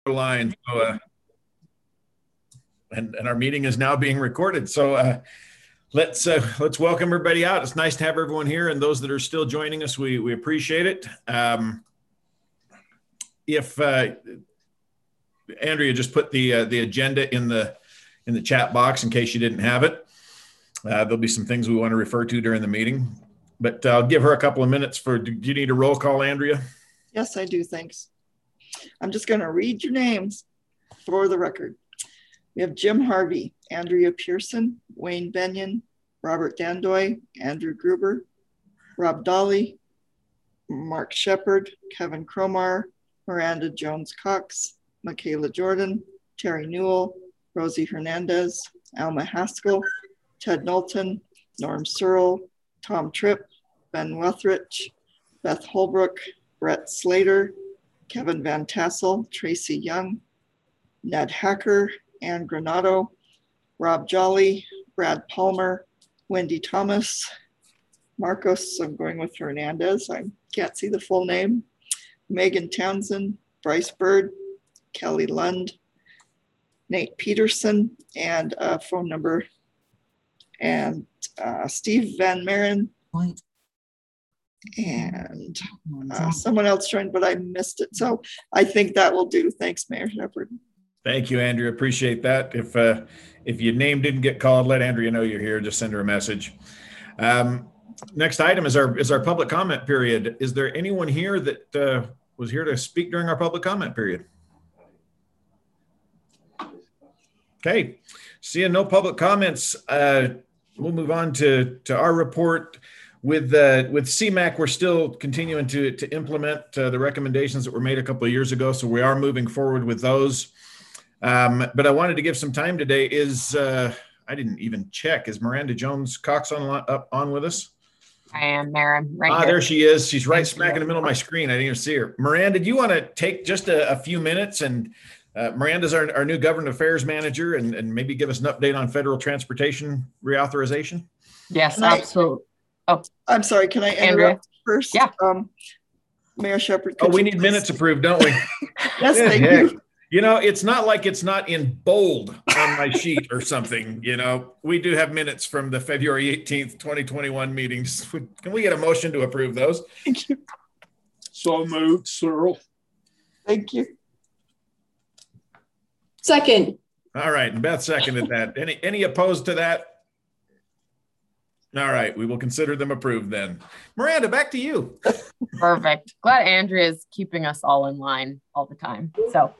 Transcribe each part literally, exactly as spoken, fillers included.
line. So, uh, and, and our meeting is now being recorded. So uh, let's uh, let's welcome everybody out. It's nice to have everyone here, and those that are still joining us, we we appreciate it. Um, if uh, Andrea just put the uh, the agenda in the in the chat box in case you didn't have it. Uh, there'll be some things we want to refer to during the meeting, but I'll give her a couple of minutes for. Do you need a roll call, Andrea? Yes, I do. Thanks. I'm just going to read your names for the record. We have Jim Harvey, Andrea Pearson, Wayne Benyon, Robert Dandoy, Andrew Gruber, Rob Dolly, Mark Shepard, Kevin Cromar, Miranda Jones-Cox, Michaela Jordan, Terry Newell, Rosie Hernandez, Alma Haskell, Ted Knowlton, Norm Searle, Tom Tripp, Ben Wethrich, Beth Holbrook, Brett Slater, Kevin Van Tassel, Tracy Young, Ned Hacker, Ann Granado, Rob Jolly, Brad Palmer, Wendy Thomas, Marcos, I'm going with Hernandez, I can't see the full name, Megan Townsend, Bryce Bird, Kelly Lund, Nate Peterson, and a phone number, and uh, Steve Van Maren, and uh, someone else joined, but I missed it. So I think that will do. Thanks, Mayor Shepard. Thank you, Andrea. Appreciate that. If uh, if your name didn't get called, let Andrea know you're here. Just send her a message. Um, next item is our is our public comment period. Is there anyone here that uh, was here to speak during our public comment period? Okay, seeing no public comments, uh, we'll move on to to our report. With uh, with C MAC, we're still continuing to to implement uh, the recommendations that were made a couple of years ago, so we are moving forward with those. Um, but I wanted to give some time today. Is uh, I didn't even check. Is Miranda Jones-Cox on up on with us? I am, Mara. Right ah, here. There she is. She's right Thank smack you. in the middle of my screen. I didn't even see her. Miranda, do you want to take just a, a few minutes? And uh, Miranda's our, our new government affairs manager, and, and maybe give us an update on federal transportation reauthorization. Yes, can absolutely. I, oh, I'm sorry. Can I interrupt Andrea? first? Yeah. Um, Mayor Shepard. Oh, we need please... minutes approved, don't we? Yes, thank heck. you. You know, it's not like it's not in bold on my sheet or something. You know, we do have minutes from the February eighteenth, twenty twenty-one meetings. Can we get a motion to approve those? Thank you. So moved, Searle. Thank you. Second. All right, and Beth seconded that. Any any opposed to that? All right, we will consider them approved then. Miranda, back to you. Perfect. Glad Andrea is keeping us all in line all the time. So.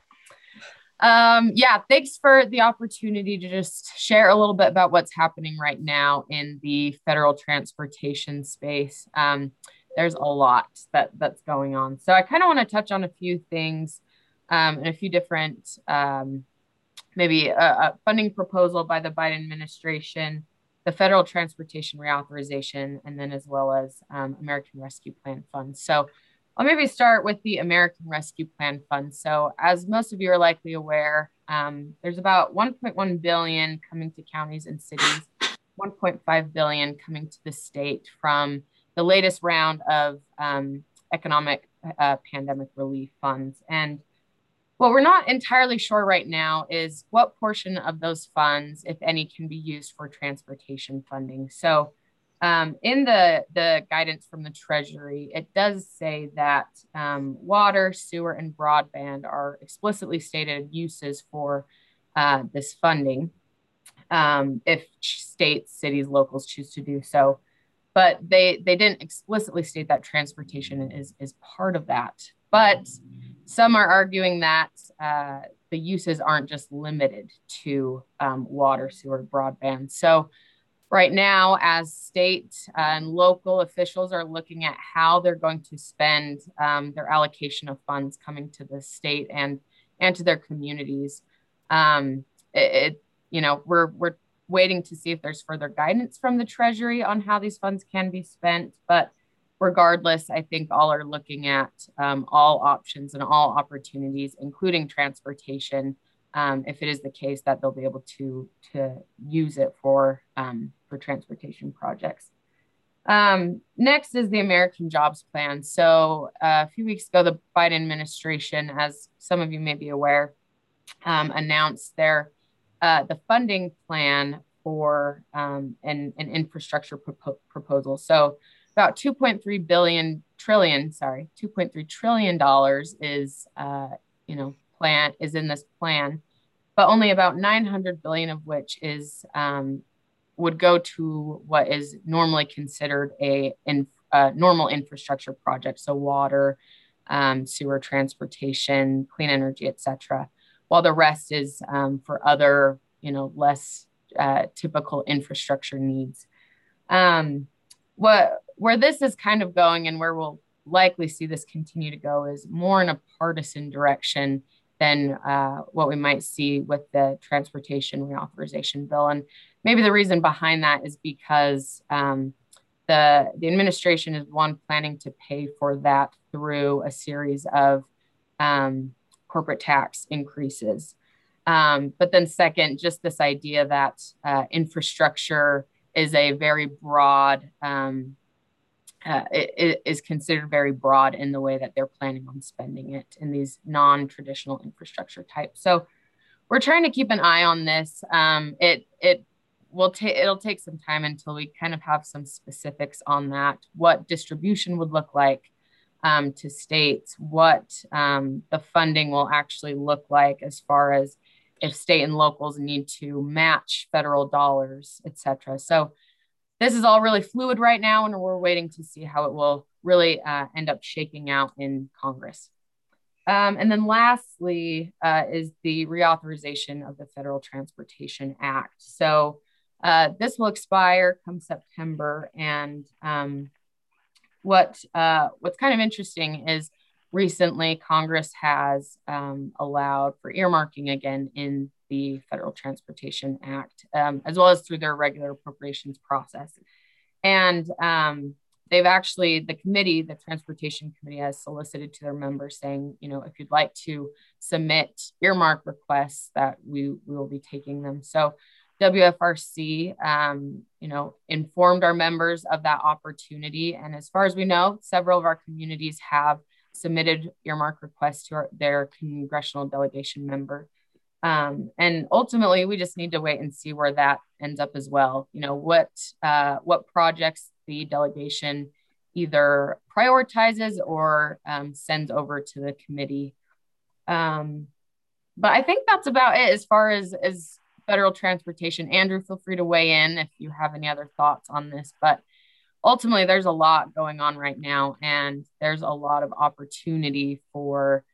Um, yeah, thanks for the opportunity to just share a little bit about what's happening right now in the federal transportation space. Um, there's a lot that that's going on. So I kind of want to touch on a few things um, and a few different, um, maybe a, a funding proposal by the Biden administration, the federal transportation reauthorization, and then as well as um, American Rescue Plan funds. So I'll maybe start with the American Rescue Plan Fund. So as most of you are likely aware, um, there's about one point one billion dollars coming to counties and cities, one point five billion dollars coming to the state from the latest round of um, economic uh, pandemic relief funds. And what we're not entirely sure right now is what portion of those funds, if any, can be used for transportation funding. So Um, in the, the guidance from the Treasury, it does say that um, water, sewer, and broadband are explicitly stated uses for uh, this funding um, if states, cities, locals choose to do so. But they, they didn't explicitly state that transportation is, is part of that. But some are arguing that uh, the uses aren't just limited to um, water, sewer, broadband. So right now, as state and local officials are looking at how they're going to spend um, their allocation of funds coming to the state and and to their communities, um, it, it you know we're we're waiting to see if there's further guidance from the Treasury on how these funds can be spent. But regardless, I think all are looking at um, all options and all opportunities, including transportation. Um, if it is the case that they'll be able to to use it for um, for transportation projects. Um, next is the American Jobs Plan. So uh, a few weeks ago, the Biden administration, as some of you may be aware, um, announced their uh, the funding plan for um, an, an infrastructure propo- proposal. So about two point three billion trillion, sorry, two point three trillion dollars is uh, you know plan is in this plan, but only about nine hundred billion of which is um, would go to what is normally considered a, in, a normal infrastructure project, so water, um, sewer, transportation, clean energy, et cetera, while the rest is um, for other, you know, less uh, typical infrastructure needs. Um, what where this is kind of going, and where we'll likely see this continue to go, is more in a partisan direction than uh, what we might see with the transportation reauthorization bill. And maybe the reason behind that is because um, the, the administration is, one, planning to pay for that through a series of um, corporate tax increases. Um, but then second, just this idea that uh, infrastructure is a very broad, um, uh, it, it is considered very broad in the way that they're planning on spending it in these non-traditional infrastructure types. So we're trying to keep an eye on this. Um, it it will take it'll take some time until we kind of have some specifics on that, what distribution would look like um, to states, what um, the funding will actually look like as far as if state and locals need to match federal dollars, et cetera. So this is all really fluid right now, and we're waiting to see how it will really uh, end up shaking out in Congress. Um, and then lastly uh, is the reauthorization of the Federal Transportation Act. So uh, this will expire come September. And um, what uh, what's kind of interesting is recently Congress has um, allowed for earmarking again in the Federal Transportation Act, um, as well as through their regular appropriations process. And um, they've actually, the committee, the Transportation Committee, has solicited to their members saying, you know, if you'd like to submit earmark requests, that we, we will be taking them. So W F R C, um, you know, informed our members of that opportunity. And as far as we know, several of our communities have submitted earmark requests to our, their congressional delegation member. Um, and ultimately, we just need to wait and see where that ends up as well. You know, what uh, what projects the delegation either prioritizes or um, sends over to the committee. Um, but I think that's about it as far as, as federal transportation. Andrew, feel free to weigh in if you have any other thoughts on this. But ultimately, there's a lot going on right now, and there's a lot of opportunity for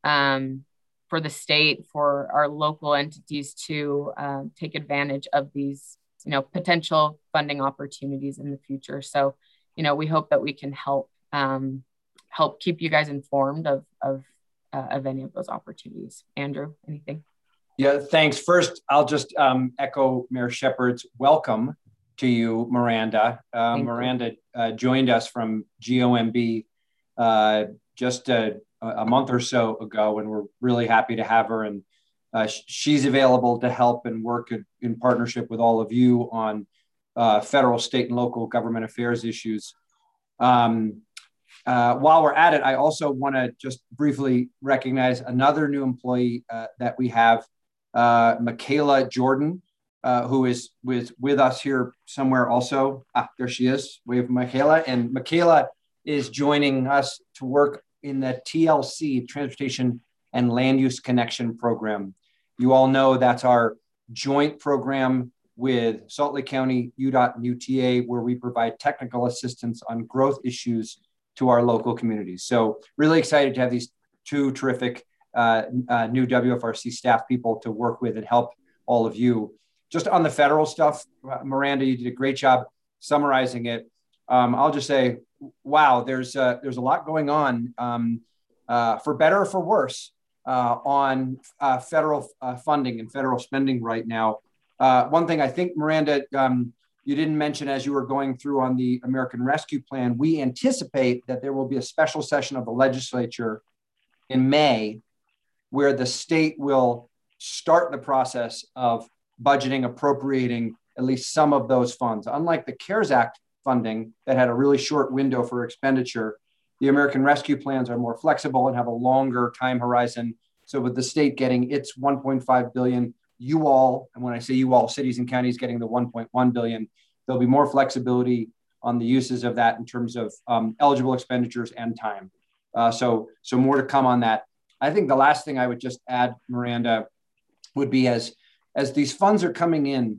um, for the state, for our local entities to um, take advantage of these, you know, potential funding opportunities in the future. So, you know, we hope that we can help um, help keep you guys informed of of uh, of any of those opportunities. Andrew, anything? Yeah, thanks. First, I'll just um, echo Mayor Shepherd's welcome to you, Miranda. Uh, Miranda uh, joined us from G O M B uh, just a, a month or so ago, and we're really happy to have her. And uh, she's available to help and work in, in partnership with all of you on uh, federal, state, and local government affairs issues. Um, uh, while we're at it, I also want to just briefly recognize another new employee uh, that we have, uh, Michaela Jordan, uh, who is with, with us here somewhere also. Ah, there she is, wave Michaela. And Michaela is joining us to work in the T L C, Transportation and Land Use Connection Program. You all know that's our joint program with Salt Lake County, U D O T, and U T A, where we provide technical assistance on growth issues to our local communities. So really excited to have these two terrific uh, uh, new W F R C staff people to work with and help all of you. Just on the federal stuff, uh, Miranda, you did a great job summarizing it. Um, I'll just say, wow, there's uh, there's a lot going on, um, uh, for better or for worse, uh, on uh, federal uh, funding and federal spending right now. Uh, one thing I think, Miranda, um, you didn't mention as you were going through on the American Rescue Plan, we anticipate that there will be a special session of the legislature in May where the state will start the process of budgeting, appropriating at least some of those funds. Unlike the CARES Act funding that had a really short window for expenditure. The American Rescue Plans are more flexible and have a longer time horizon. So with the state getting its one point five billion, you all, and when I say you all, cities and counties getting the one point one billion, there'll be more flexibility on the uses of that in terms of um, eligible expenditures and time. Uh, so, so more to come on that. I think the last thing I would just add, Miranda, would be as, as these funds are coming in,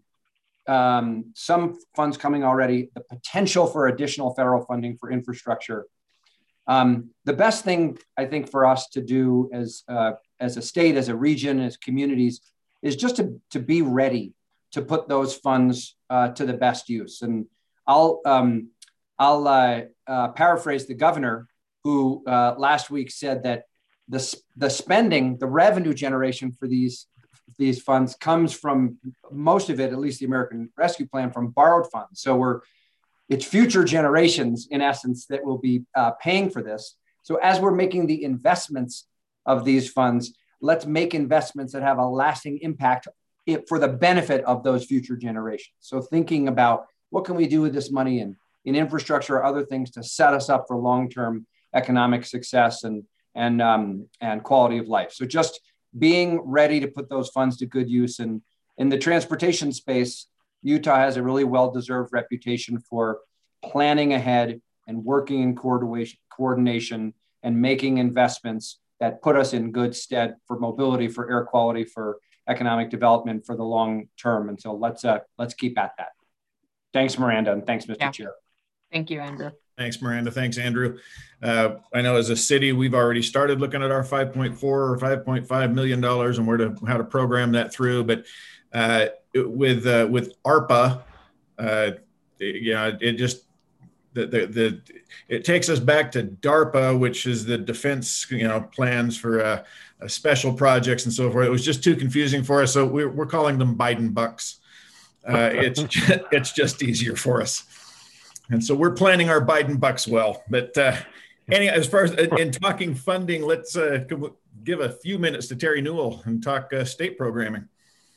um, some funds coming already, the potential for additional federal funding for infrastructure. Um, the best thing I think for us to do as, uh, as a state, as a region, as communities, is just to, to be ready to put those funds uh, to the best use. And I'll, um, I'll uh, uh, paraphrase the governor, who uh, last week said that the, the spending, the revenue generation for these, these funds comes from, most of it, at least the American Rescue Plan, from borrowed funds. So we're, it's future generations, in essence, that will be uh, paying for this. So as we're making the investments of these funds, let's make investments that have a lasting impact for the benefit of those future generations. So thinking about what can we do with this money in, in infrastructure or other things to set us up for long-term economic success and, and, um, and quality of life. So just being ready to put those funds to good use. And in the transportation space, Utah has a really well-deserved reputation for planning ahead and working in coordination, coordination and making investments that put us in good stead for mobility, for air quality, for economic development for the long term. And so let's uh, let's keep at that. Thanks, Miranda, and thanks, Mister Yeah. Chair. Thank you, Andrew. Thanks, Miranda. Thanks, Andrew. Uh, I know as a city, we've already started looking at our five point four or five point five million dollars and where to how to program that through. But uh, it, with uh, with ARPA, uh, you know, it just the, the the it takes us back to DARPA, which is the defense, you know, plans for uh, uh, special projects and so forth. It was just too confusing for us, so we're we're calling them Biden bucks. Uh, it's just, it's just easier for us. And so we're planning our Biden bucks well. But uh, anyway, as far as in talking funding, let's uh, give a few minutes to Terry Newell and talk uh, state programming.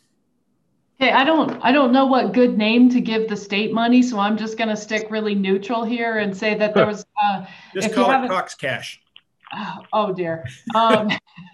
Okay, I don't, I don't know what good name to give the state money, so I'm just going to stick really neutral here and say that there was. Uh, just call it Cox Cash. Oh, oh dear. Um,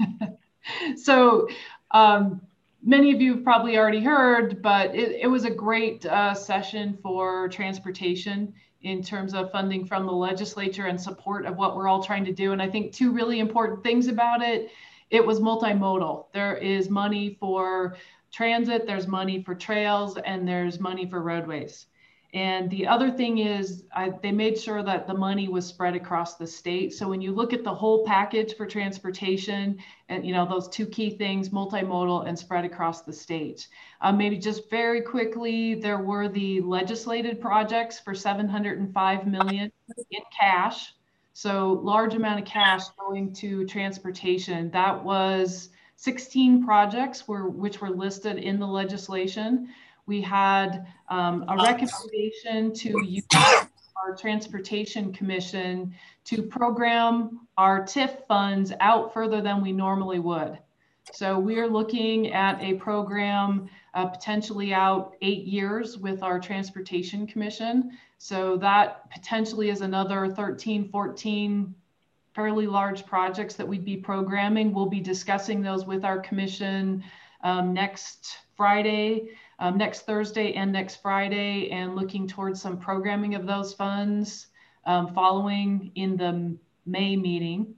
so. Um, Many of you have probably already heard, but it, it was a great uh, session for transportation in terms of funding from the legislature and support of what we're all trying to do. And I think two really important things about it, it was multimodal. There is money for transit, there's money for trails, and there's money for roadways. And the other thing is I, they made sure that the money was spread across the state. So when you look at the whole package for transportation and, you know, those two key things, multimodal and spread across the state. Um, maybe just very quickly, there were the legislated projects for seven hundred five million dollars in cash. So large amount of cash going to transportation. That was sixteen projects were, which were listed in the legislation. We had um, a recommendation to use our Transportation Commission to program our T I F funds out further than we normally would. So we're looking at a program uh, potentially out eight years with our Transportation Commission. So that potentially is another thirteen, fourteen fairly large projects that we'd be programming. We'll be discussing those with our commission um, next Friday. Um, next Thursday and next Friday, and looking towards some programming of those funds um, following in the May meeting.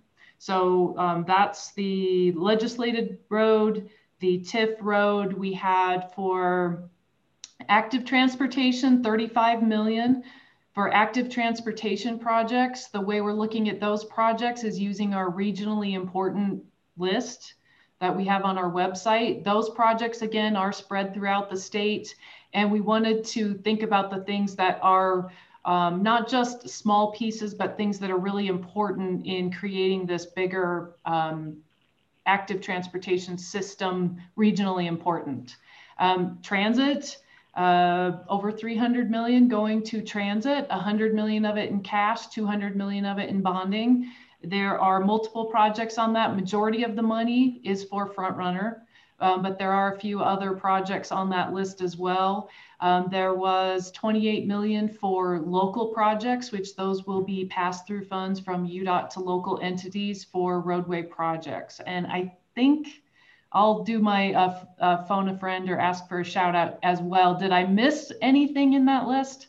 So um, that's the legislated road, the T I F road we had for active transportation, thirty-five million. For active transportation projects, the way we're looking at those projects is using our regionally important list that we have on our website. Those projects, again, are spread throughout the state. And we wanted to think about the things that are um, not just small pieces, but things that are really important in creating this bigger um, active transportation system, regionally important. Um, transit, uh, over three hundred million going to transit, one hundred million of it in cash, two hundred million of it in bonding. There are multiple projects on that. Majority of the money is for Front Runner. um, but there are a few other projects on that list as well. Um, there was twenty-eight million dollars for local projects, which those will be pass-through funds from U DOT to local entities for roadway projects. And I think I'll do my uh, uh, phone a friend or ask for a shout out as well. Did I miss anything in that list?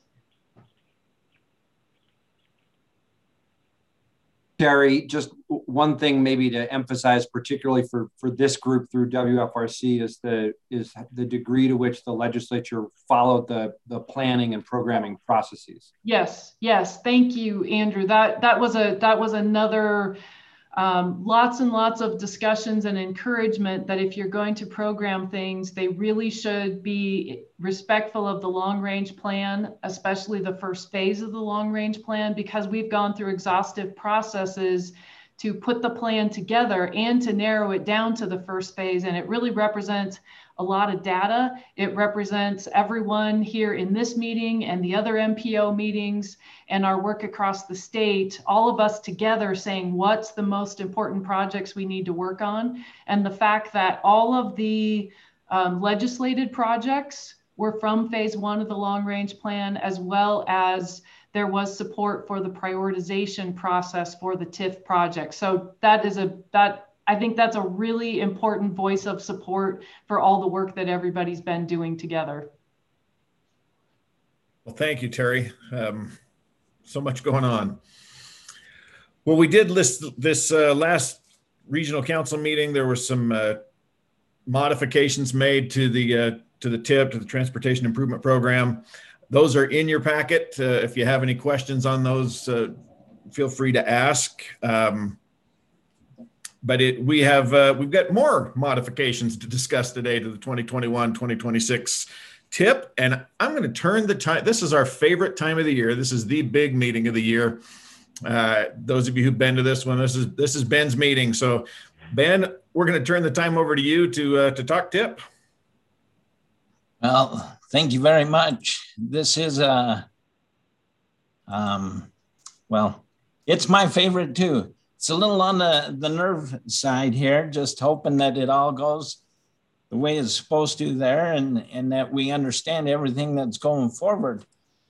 Terry, just one thing maybe to emphasize, particularly for, for this group through W F R C, is the is the degree to which the legislature followed the, the planning and programming processes. Yes, yes, thank you, Andrew. That that was a that was another um, lots and lots of discussions and encouragement that if you're going to program things, they really should be respectful of the long range plan, especially the first phase of the long range plan, because we've gone through exhaustive processes to put the plan together and to narrow it down to the first phase. And it really represents a lot of data. It represents everyone here in this meeting and the other M P O meetings and our work across the state, all of us together saying what's the most important projects we need to work on. And the fact that all of the um, legislated projects were from phase one of the long range plan, as well as there was support for the prioritization process for the T I F project. So that is a, that I think that's a really important voice of support for all the work that everybody's been doing together. Well, thank you, Terry. Um, so much going on. Well, we did list this uh, last regional council meeting. There were some uh, modifications made to the uh, to the T I P, to the Transportation Improvement Program. Those are in your packet. Uh, if you have any questions on those, uh, feel free to ask. Um, But it, we have, uh, we've got more modifications to discuss today to the twenty twenty-one twenty twenty-six T I P. And I'm going to turn the time, this is our favorite time of the year. This is the big meeting of the year. Uh, those of you who've been to this one, this is, this is Ben's meeting. So Ben, we're going to turn the time over to you to, uh, to talk T I P. Well, thank you very much. This is, uh, um, well, it's my favorite too. It's a little on the, the nerve side here, just hoping that it all goes the way it's supposed to there and, and that we understand everything that's going forward.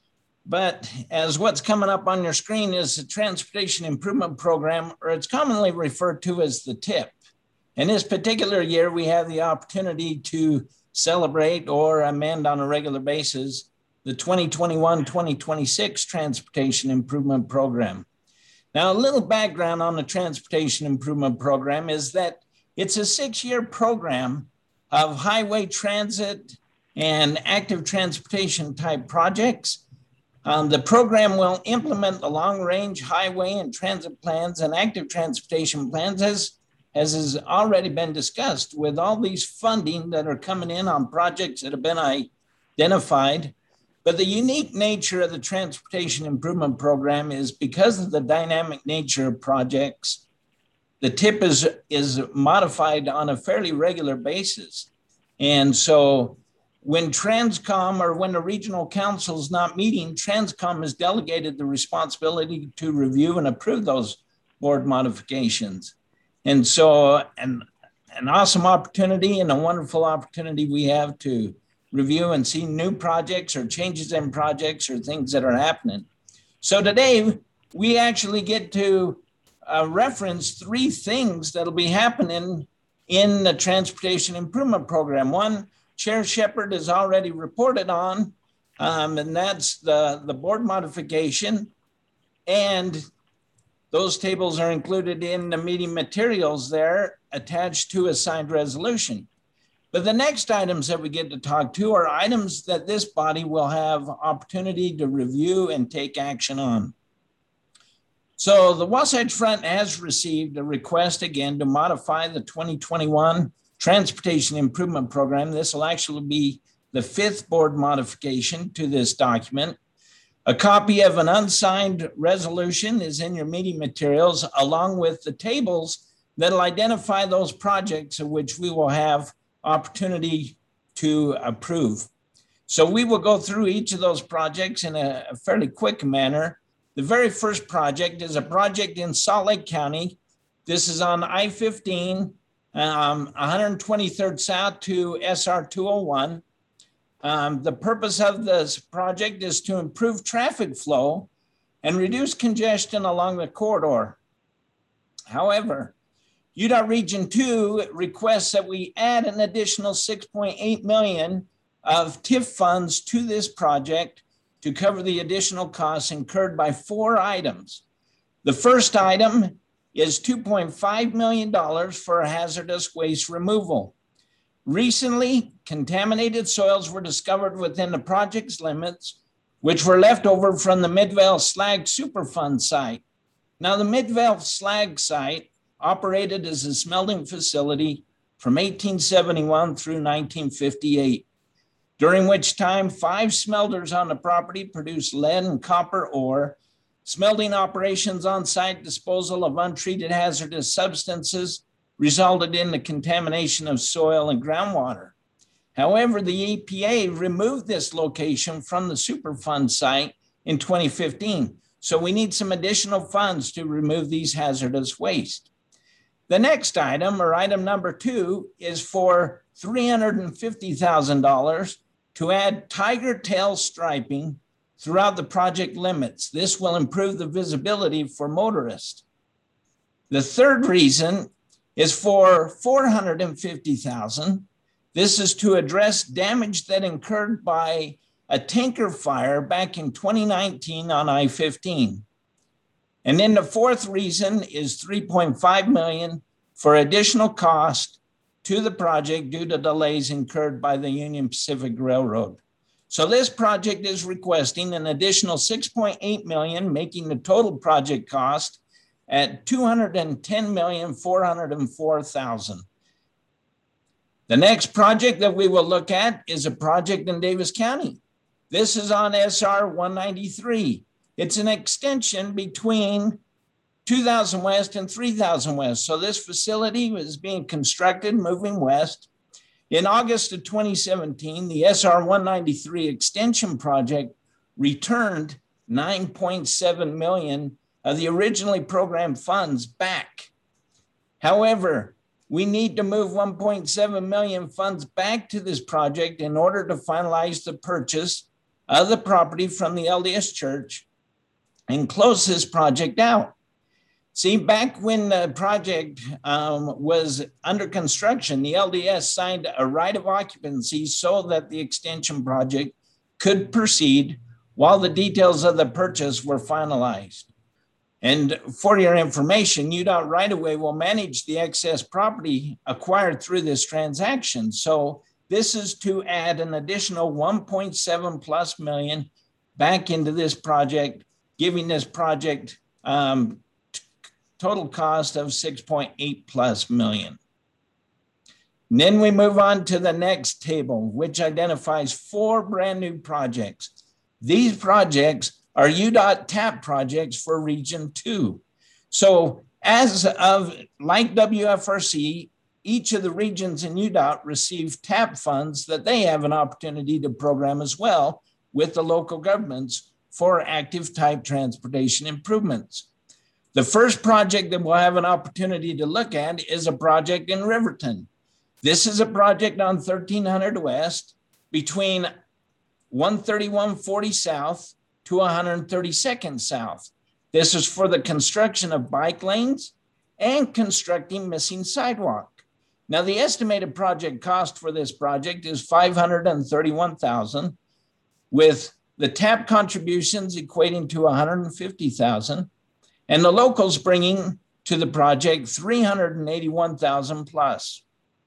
But as what's coming up on your screen is the Transportation Improvement Program, or it's commonly referred to as the T I P. In this particular year, we have the opportunity to celebrate or amend on a regular basis the twenty twenty-one twenty twenty-six Transportation Improvement Program. Now, a little background on the Transportation Improvement Program is that it's a six-year program of highway transit and active transportation type projects. Um, the program will implement the long-range highway and transit plans and active transportation plans as, as has already been discussed, with all these funding that are coming in on projects that have been identified. But the unique nature of the Transportation Improvement Program is because of the dynamic nature of projects, the T I P is, is modified on a fairly regular basis. And so when Transcom or when the regional council is not meeting, Transcom has delegated the responsibility to review and approve those board modifications. And so an, an awesome opportunity and a wonderful opportunity we have to review and see new projects or changes in projects or things that are happening. So today we actually get to uh, reference three things that'll be happening in the Transportation Improvement Program. One, Chair Shepherd has already reported on, um, and that's the, the board modification. And those tables are included in the meeting materials there attached to a signed resolution. But the next items that we get to talk to are items that this body will have opportunity to review and take action on. So the Wasatch Front has received a request again to modify the twenty twenty-one Transportation Improvement Program. This will actually be the fifth board modification to this document. A copy of an unsigned resolution is in your meeting materials, along with the tables that'll identify those projects of which we will have opportunity to approve. So we will go through each of those projects in a, a fairly quick manner. The very first project is a project in Salt Lake County. This is on I fifteen um, one twenty-third South to S R two oh one. Um, the purpose of this project is to improve traffic flow and reduce congestion along the corridor. However, U DOT Region two requests that we add an additional six point eight million of T I F funds to this project to cover the additional costs incurred by four items. The first item is two point five million dollars for hazardous waste removal. Recently, contaminated soils were discovered within the project's limits, which were left over from the Midvale Slag Superfund site. Now, the Midvale Slag site operated as a smelting facility from eighteen seventy-one through nineteen fifty-eight, during which time five smelters on the property produced lead and copper ore. Smelting operations on site, disposal of untreated hazardous substances resulted in the contamination of soil and groundwater. However, the E P A removed this location from the Superfund site in twenty fifteen. So we need some additional funds to remove these hazardous waste. The next item, or item number two, is for three hundred fifty thousand dollars to add tiger tail striping throughout the project limits. This will improve the visibility for motorists. The third reason is for four hundred fifty thousand dollars. This is to address damage that incurred by a tanker fire back in twenty nineteen on I fifteen. And then the fourth reason is three point five million dollars for additional cost to the project due to delays incurred by the Union Pacific Railroad. So this project is requesting an additional six point eight million dollars, making the total project cost at two hundred ten million, four hundred four thousand dollars. The next project that we will look at is a project in Davis County. This is on S R one ninety-three. It's an extension between two thousand West and three thousand West. So this facility is being constructed, moving west. In August of twenty seventeen, the S R one ninety-three extension project returned nine point seven million dollars of the originally programmed funds back. However, we need to move one point seven million dollars funds back to this project in order to finalize the purchase of the property from the L D S Church and close this project out. See, back when the project um, was under construction, the L D S signed a right of occupancy so that the extension project could proceed while the details of the purchase were finalized. And for your information, U DOT right-of-way will manage the excess property acquired through this transaction. So this is to add an additional one point seven plus million back into this project, giving this project um, t- total cost of six point eight plus million. And then we move on to the next table, which identifies four brand new projects. These projects are U DOT TAP projects for Region two. So as of, like W F R C, each of the regions in U DOT receive TAP funds that they have an opportunity to program as well with the local governments for active type transportation improvements. The first project that we'll have an opportunity to look at is a project in Riverton. This is a project on thirteen hundred West between one thirty-one forty South to one thirty-second South. This is for the construction of bike lanes and constructing missing sidewalk. Now, the estimated project cost for this project is five hundred thirty-one thousand dollars, with the TAP contributions equating to one hundred fifty thousand dollars, and the locals bringing to the project three hundred eighty-one thousand dollars plus.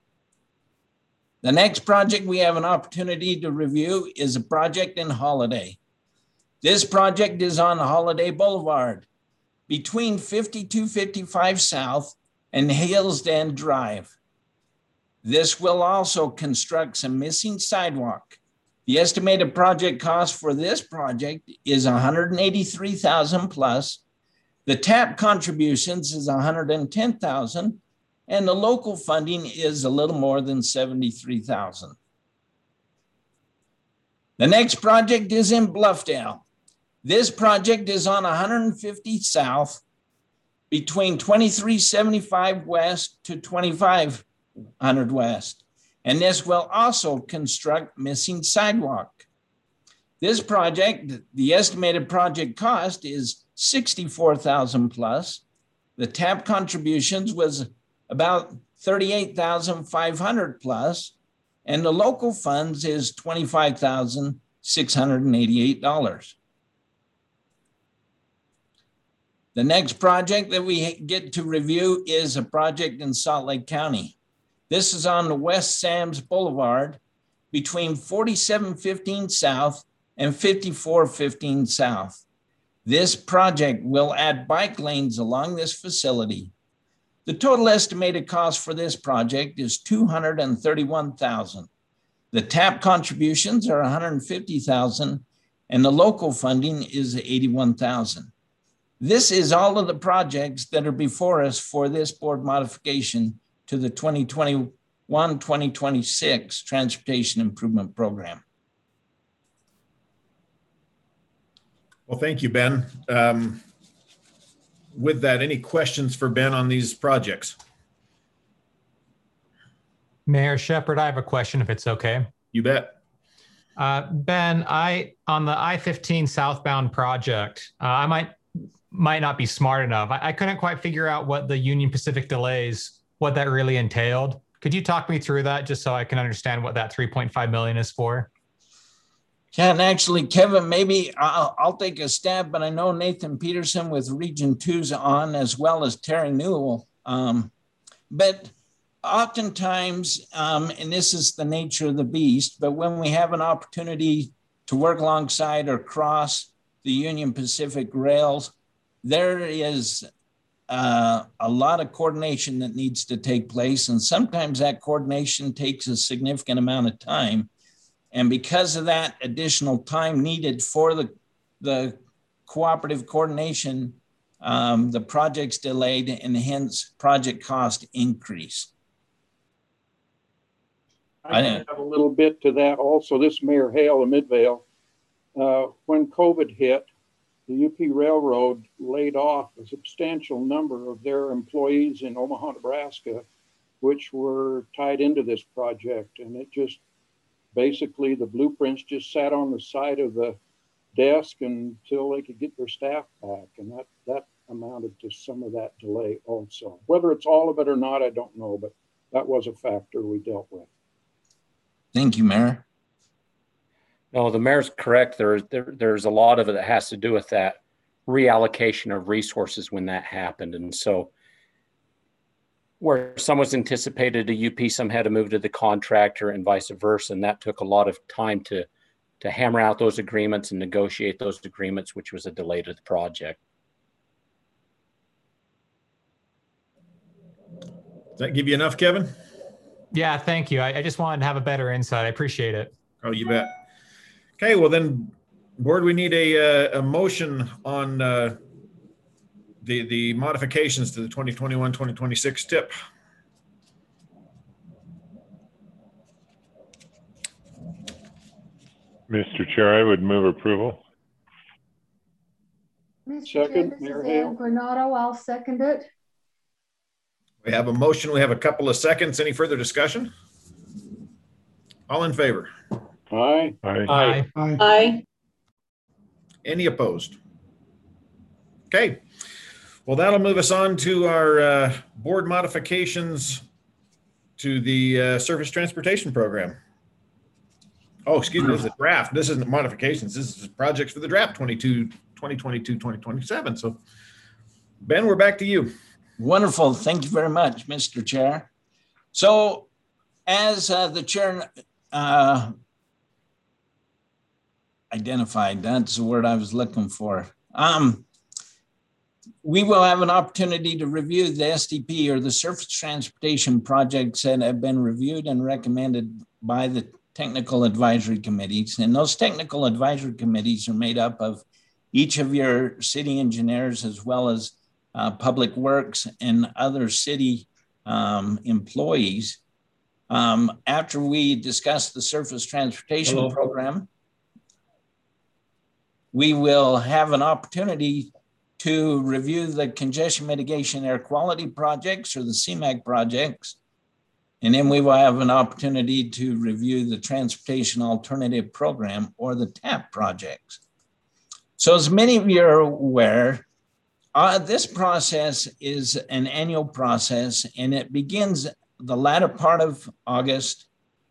The next project we have an opportunity to review is a project in Holiday. This project is on Holiday Boulevard between fifty-two fifty-five South and Hales End Drive. This will also construct some missing sidewalk. The estimated project cost for this project is one hundred eighty-three thousand dollars plus. The TAP contributions is one hundred ten thousand dollars, and the local funding is a little more than seventy-three thousand dollars. The next project is in Bluffdale. This project is on one hundred fifty South between twenty-three seventy-five West to twenty-five hundred West. And this will also construct missing sidewalk. This project, the estimated project cost is sixty-four thousand plus. The T A P contributions was about thirty-eight thousand five hundred plus, and the local funds is twenty-five thousand six hundred eighty-eight dollars. The next project that we get to review is a project in Salt Lake County. This is on the West Sams Boulevard between forty-seven fifteen South and fifty-four fifteen South. This project will add bike lanes along this facility. The total estimated cost for this project is two hundred thirty-one thousand dollars. The T A P contributions are one hundred fifty thousand dollars and the local funding is eighty-one thousand dollars. This is all of the projects that are before us for this board modification to the twenty twenty-one twenty twenty-six Transportation Improvement Program. Well, thank you, Ben. Um, with that, any questions for Ben on these projects? Mayor Shepherd, I have a question if it's okay. You bet. Uh, Ben, I on the I fifteen southbound project, uh, I might might not be smart enough. I, I couldn't quite figure out what the Union Pacific delays, what that really entailed. Could you talk me through that just so I can understand what that three point five million is for? Yeah, and actually, Kevin, maybe I'll, I'll take a stab, but I know Nathan Peterson with Region two's on, as well as Terry Newell. Um, but oftentimes, um, and this is the nature of the beast, but when we have an opportunity to work alongside or cross the Union Pacific rails, there is uh, a lot of coordination that needs to take place. And sometimes that coordination takes a significant amount of time. And because of that additional time needed for the, the cooperative coordination, um, the project's delayed and hence project cost increase. I can add a little bit to that also. This Mayor Hale of Midvale, uh, when COVID hit, the U P Railroad laid off a substantial number of their employees in Omaha, Nebraska, which were tied into this project. And it just, basically the blueprints just sat on the side of the desk until they could get their staff back. And that, that amounted to some of that delay also. Whether it's all of it or not, I don't know, but that was a factor we dealt with. Thank you, Mayor. No, the mayor's correct. There, there, there's a lot of it that has to do with that reallocation of resources when that happened. And so where some was anticipated a U P, some had to move to the contractor and vice versa. And that took a lot of time to, to hammer out those agreements and negotiate those agreements, which was a delay to the project. Does that give you enough, Kevin? Yeah, thank you. I, I just wanted to have a better insight. I appreciate it. Oh, you bet. Okay, well then, board, we need a, uh, a motion on uh, the, the modifications to the twenty twenty-one twenty twenty-six T I P. Mister Chair, I would move approval. Mister Second, Chair, this Mayor is Hale. Ann Granado. I'll second it. We have a motion. We have a couple of seconds. Any further discussion? All in favor? Aye. Aye. Aye. Aye. Aye. Any opposed? Okay. Well, that'll move us on to our uh, board modifications to the uh, Surface Transportation Program. Oh, excuse me, this is a draft. This isn't modifications. This is projects for the draft twenty-two, twenty twenty-two, twenty twenty-seven. So, Ben, we're back to you. Wonderful. Thank you very much, Mister Chair. So as uh, the chair uh, identified, that's the word I was looking for. Um, we will have an opportunity to review the S T P, or the surface transportation projects that have been reviewed and recommended by the technical advisory committees. And those technical advisory committees are made up of each of your city engineers, as well as uh, public works and other city um, employees. Um, after we discuss the surface transportation Hello. program, we will have an opportunity to review the congestion mitigation air quality projects, or the C M A C projects. And then we will have an opportunity to review the Transportation Alternative Program, or the TAP projects. So as many of you are aware, uh, this process is an annual process, and it begins the latter part of August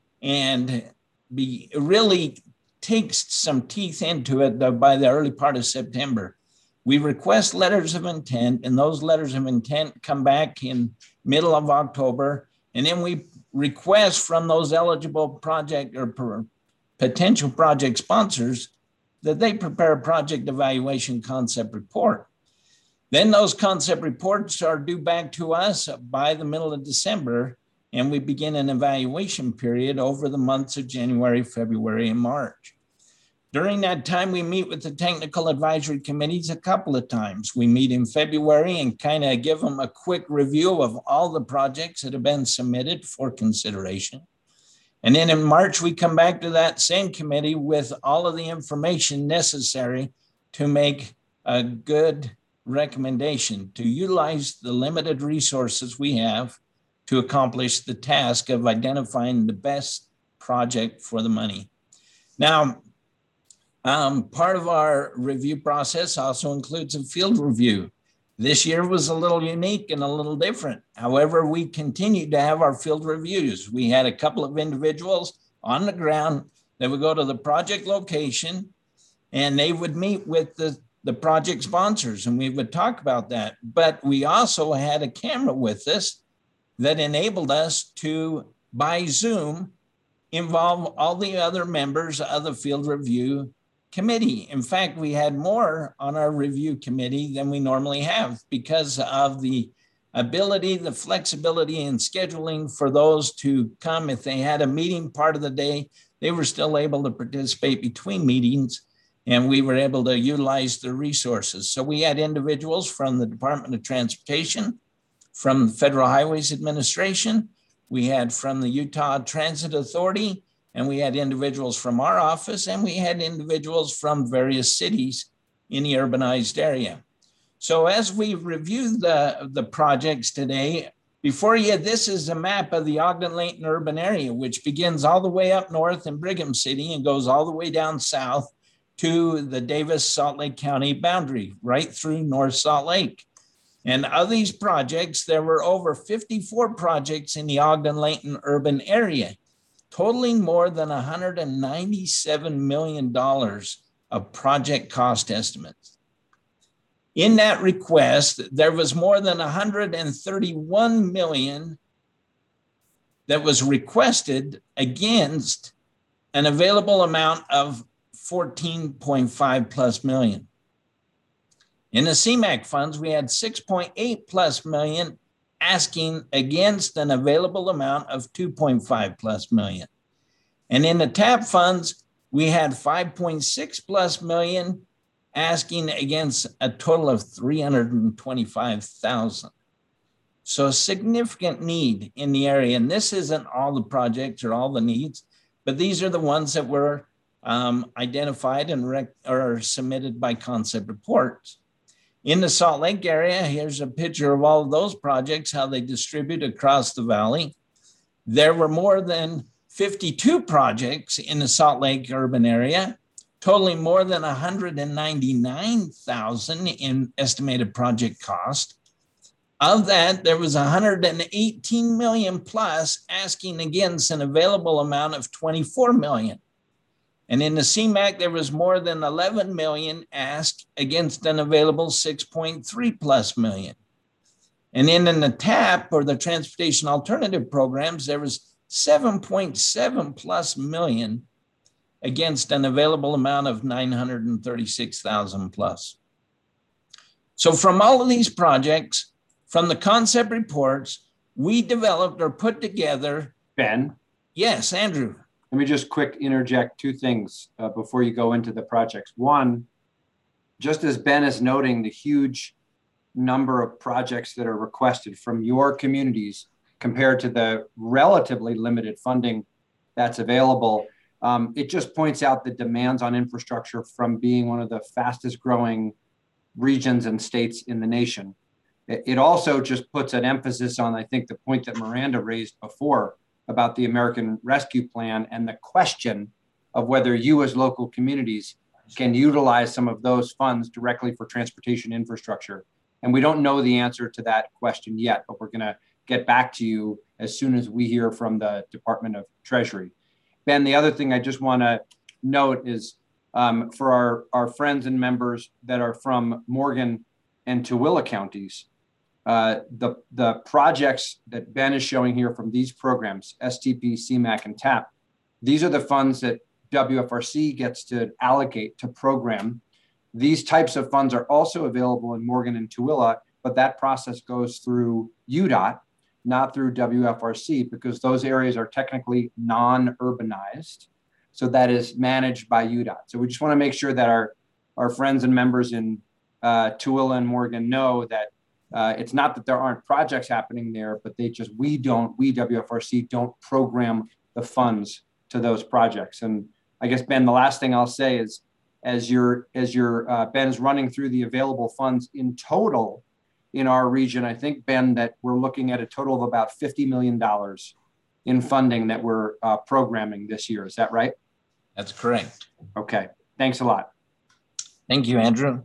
and be, really takes some teeth into it by the early part of September. We request letters of intent, and those letters of intent come back in middle of October. And then we request from those eligible project or potential project sponsors that they prepare a project evaluation concept report. Then those concept reports are due back to us by the middle of December, and we begin an evaluation period over the months of January, February, and March. During that time, we meet with the technical advisory committees a couple of times. We meet in February and kind of give them a quick review of all the projects that have been submitted for consideration. And then in March, we come back to that same committee with all of the information necessary to make a good recommendation to utilize the limited resources we have to accomplish the task of identifying the best project for the money. Now, um, part of our review process also includes a field review. This year was a little unique and a little different. However, we continued to have our field reviews. We had a couple of individuals on the ground that would go to the project location, and they would meet with the, the project sponsors, and we would talk about that. But we also had a camera with us that enabled us to, by Zoom, involve all the other members of the field review committee. In fact, we had more on our review committee than we normally have because of the ability, the flexibility in scheduling for those to come. If they had a meeting part of the day, they were still able to participate between meetings, and we were able to utilize the resources. So we had individuals from the Department of Transportation, from the Federal Highways Administration, we had from the Utah Transit Authority, and we had individuals from our office, and we had individuals from various cities in the urbanized area. So as we review the, the projects today, before you, this is a map of the Ogden-Layton urban area, which begins all the way up north in Brigham City and goes all the way down south to the Davis-Salt Lake County boundary, right through North Salt Lake. And of these projects, there were over fifty-four projects in the Ogden-Layton urban area, totaling more than one hundred ninety-seven million dollars of project cost estimates. In that request, there was more than one hundred thirty-one million dollars that was requested against an available amount of fourteen point five plus million. In the C MAQ funds, we had six point eight plus million asking against an available amount of two point five plus million. And in the TAP funds, we had five point six plus million asking against a total of three hundred twenty-five thousand. So a significant need in the area. And this isn't all the projects or all the needs, but these are the ones that were um, identified and rec- or submitted by concept reports. In the Salt Lake area, here's a picture of all of those projects, how they distribute across the valley. There were more than fifty-two projects in the Salt Lake urban area, totaling more than one hundred ninety-nine thousand in estimated project cost. Of that, there was one hundred eighteen million plus asking against an available amount of twenty-four million. And in the C MAQ, there was more than eleven million asked against an available six point three plus million. And then in the TAP, or the Transportation Alternative Programs, there was seven point seven plus million against an available amount of nine hundred thirty-six thousand plus. So from all of these projects, from the concept reports, we developed or put together. Ben? Yes, Andrew. Let me just quick interject two things uh, before you go into the projects. One, just as Ben is noting the huge number of projects that are requested from your communities compared to the relatively limited funding that's available, um, it just points out the demands on infrastructure from being one of the fastest growing regions and states in the nation. It also just puts an emphasis on, I think, the point that Miranda raised before about the American Rescue Plan and the question of whether you as local communities can utilize some of those funds directly for transportation infrastructure. And we don't know the answer to that question yet, but we're going to get back to you as soon as we hear from the Department of Treasury. Ben, the other thing I just want to note is um, for our, our friends and members that are from Morgan and Tooele counties, uh, the, the projects that Ben is showing here from these programs, S T P, C MAQ, and TAP, these are the funds that W F R C gets to allocate to program. These types of funds are also available in Morgan and Tooele, but that process goes through U DOT, not through W F R C, because those areas are technically non-urbanized. So that is managed by U DOT. So we just want to make sure that our, our friends and members in uh, Tooele and Morgan know that uh, it's not that there aren't projects happening there, but they just, we don't, we W F R C don't program the funds to those projects. And I guess, Ben, the last thing I'll say is, as your, as your uh, Ben's running through the available funds in total in our region, I think, Ben, that we're looking at a total of about fifty million dollars in funding that we're uh, programming this year. Is that right? That's correct. Okay, thanks a lot. Thank you, Andrew.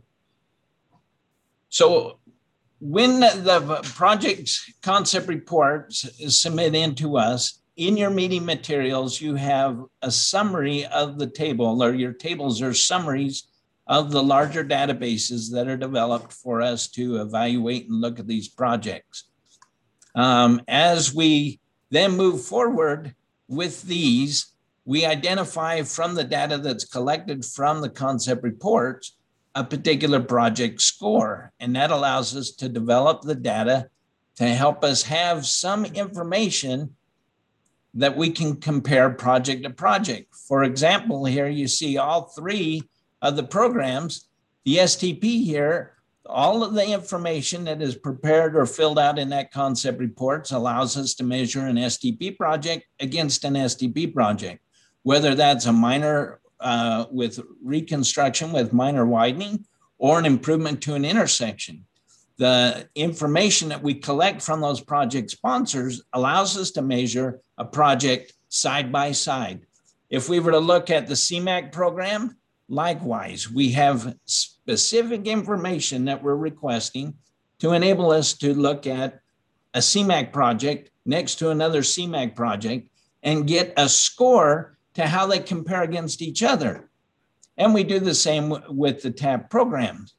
So when the project's concept reports is submitted into us, in your meeting materials, you have a summary of the table, or your tables are summaries of the larger databases that are developed for us to evaluate and look at these projects. Um, as we then move forward with these, we identify from the data that's collected from the concept reports a particular project score, and that allows us to develop the data to help us have some information that we can compare project to project. For example, here you see all three of the programs. The S T P here, all of the information that is prepared or filled out in that concept reports allows us to measure an S T P project against an S T P project, whether that's a minor uh, with reconstruction with minor widening or an improvement to an intersection. The information that we collect from those project sponsors allows us to measure a project side by side. If we were to look at the C MAQ program, likewise, we have specific information that we're requesting to enable us to look at a C MAQ project next to another C MAQ project and get a score to how they compare against each other. And we do the same with the TAP programs.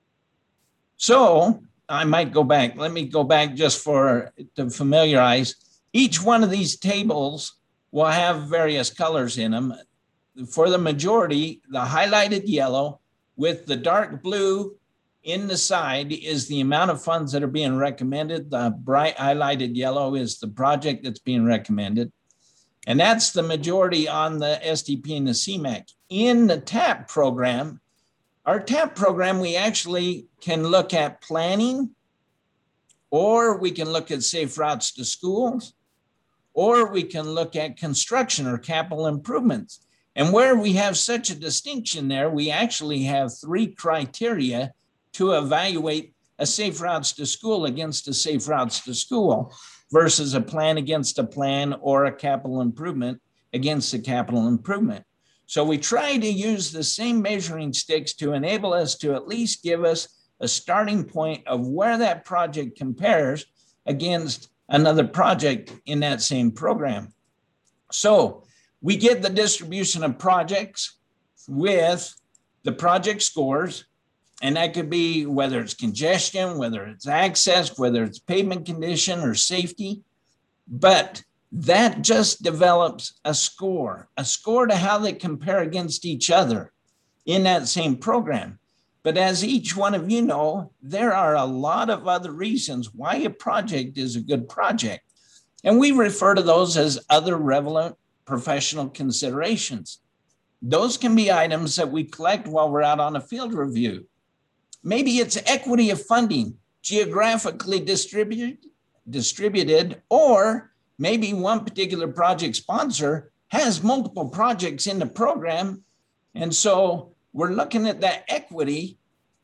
So I might go back. Let me go back just for to familiarize. Each one of these tables will have various colors in them. For the majority, the highlighted yellow with the dark blue in the side is the amount of funds that are being recommended. The bright highlighted yellow is the project that's being recommended. And that's the majority on the S T P and the C MAQ. In the TAP program, our TAP program, we actually can look at planning, or we can look at safe routes to schools, or we can look at construction or capital improvements. And where we have such a distinction there, we actually have three criteria to evaluate a safe routes to school against a safe routes to school versus a plan against a plan or a capital improvement against a capital improvement. So we try to use the same measuring sticks to enable us to at least give us a starting point of where that project compares against another project in that same program. So we get the distribution of projects with the project scores, and that could be whether it's congestion, whether it's access, whether it's pavement condition or safety, but that just develops a score, a score to how they compare against each other in that same program. But as each one of you know, there are a lot of other reasons why a project is a good project. And we refer to those as other relevant professional considerations. Those can be items that we collect while we're out on a field review. Maybe it's equity of funding, geographically distributed, distributed, or maybe one particular project sponsor has multiple projects in the program. And so we're looking at that equity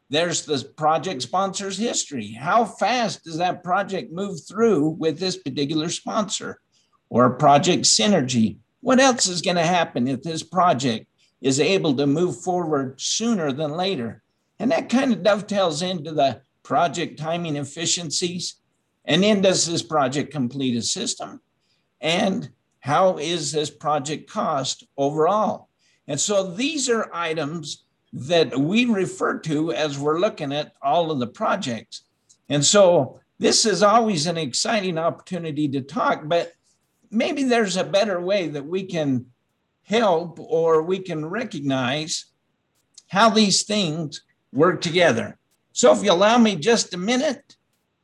there's the project sponsor's history. How fast does that project move through with this particular sponsor or project synergy? What else is going to happen if this project is able to move forward sooner than later? And that kind of dovetails into the project timing efficiencies. And then does this project complete a system? And how is this project cost overall? And so these are items that we refer to as we're looking at all of the projects. And so this is always an exciting opportunity to talk, but maybe there's a better way that we can help or we can recognize how these things work together. So if you allow me just a minute.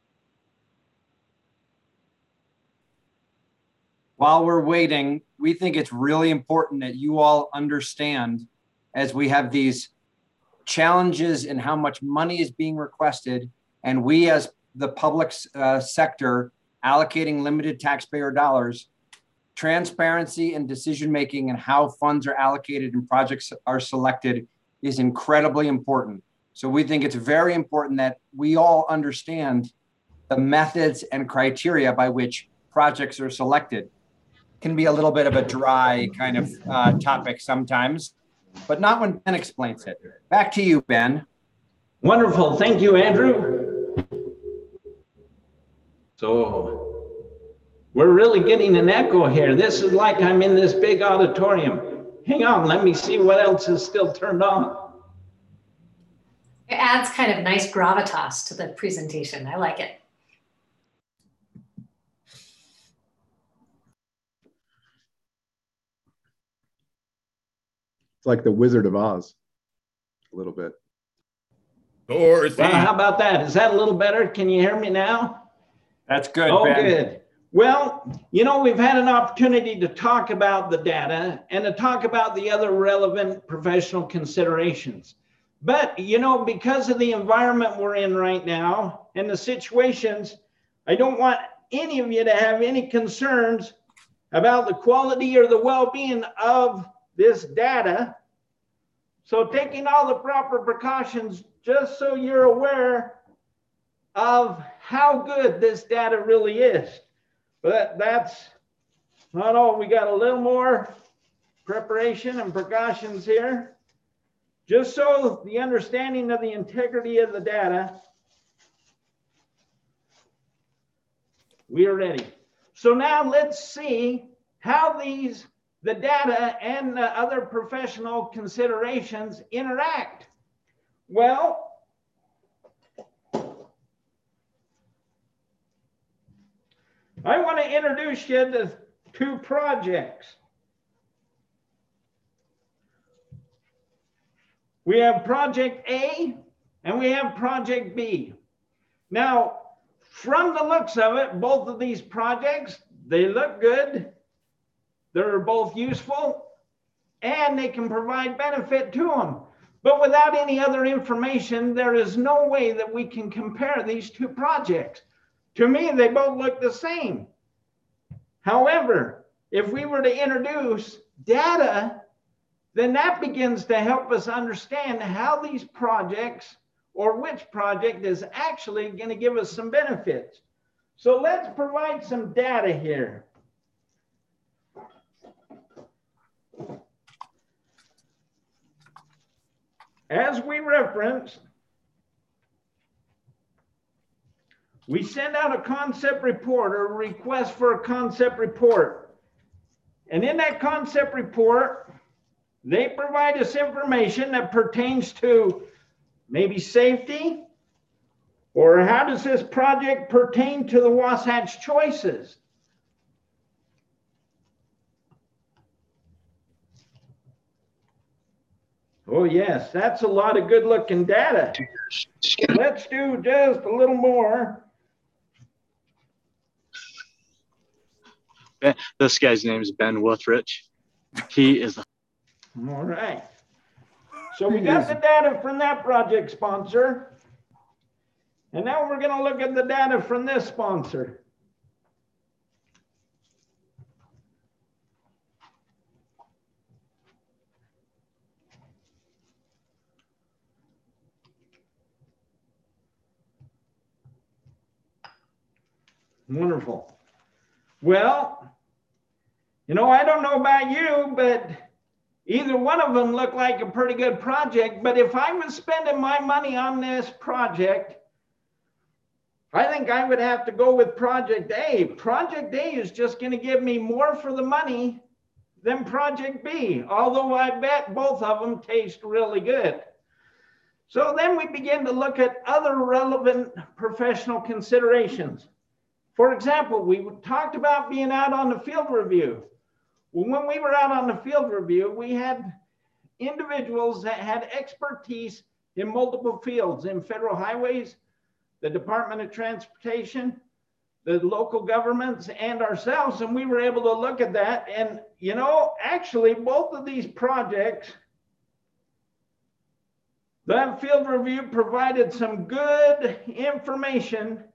While we're waiting, we think it's really important that you all understand as we have these challenges in how much money is being requested, and we as the public uh, sector allocating limited taxpayer dollars, transparency and decision-making and how funds are allocated and projects are selected is incredibly important. So we think it's very important that we all understand the methods and criteria by which projects are selected. It can be a little bit of a dry kind of uh, topic sometimes, but not when Ben explains it. Back to you, Ben. Wonderful. Thank you, Andrew. So we're really getting an echo here. This is like I'm in this big auditorium. Hang on, let me see what else is still turned on. It adds kind of nice gravitas to the presentation. I like it. It's like the Wizard of Oz, a little bit. Dorothy. Well, how about that? Is that a little better? Can you hear me now? That's good, Oh, Ben. good. Well, you know, we've had an opportunity to talk about the data and to talk about the other relevant professional considerations. But, you know, because of the environment we're in right now and the situations, I don't want any of you to have any concerns about the quality or the well-being of this data. So taking all the proper precautions, just so you're aware of how good this data really is. But that's not all. We got a little more preparation and precautions here. Just so the understanding of the integrity of the data, we are ready. So now let's see how these, the data and the other professional considerations interact. Well, I want to introduce you to two projects. We have Project A and we have Project B. Now, from the looks of it, both of these projects, they look good. They're both useful and they can provide benefit to them. But without any other information, there is no way that we can compare these two projects. To me, they both look the same. However, if we were to introduce data, then that begins to help us understand how these projects or which project is actually going to give us some benefits. So let's provide some data here. As we reference, we send out a concept report or a request for a concept report. And in that concept report, they provide us information that pertains to maybe safety, or how does this project pertain to the Wasatch choices? Oh yes, that's a lot of good looking data. Let's do just a little more. This guy's name is Ben Withrich. He is the All right. So we got the data from that project sponsor. And now we're going to look at the data from this sponsor. Wonderful. Well, you know, I don't know about you, but either one of them looked like a pretty good project. But if I was spending my money on this project, I think I would have to go with Project A. Project A is just going to give me more for the money than Project B, although I bet both of them taste really good. So then we begin to look at other relevant professional considerations. For example, we talked about being out on the field review. Well, when we were out on the field review, we had individuals that had expertise in multiple fields, in federal highways, the Department of Transportation, the local governments, and ourselves, and we were able to look at that. And, you know, actually, both of these projects, that field review provided some good information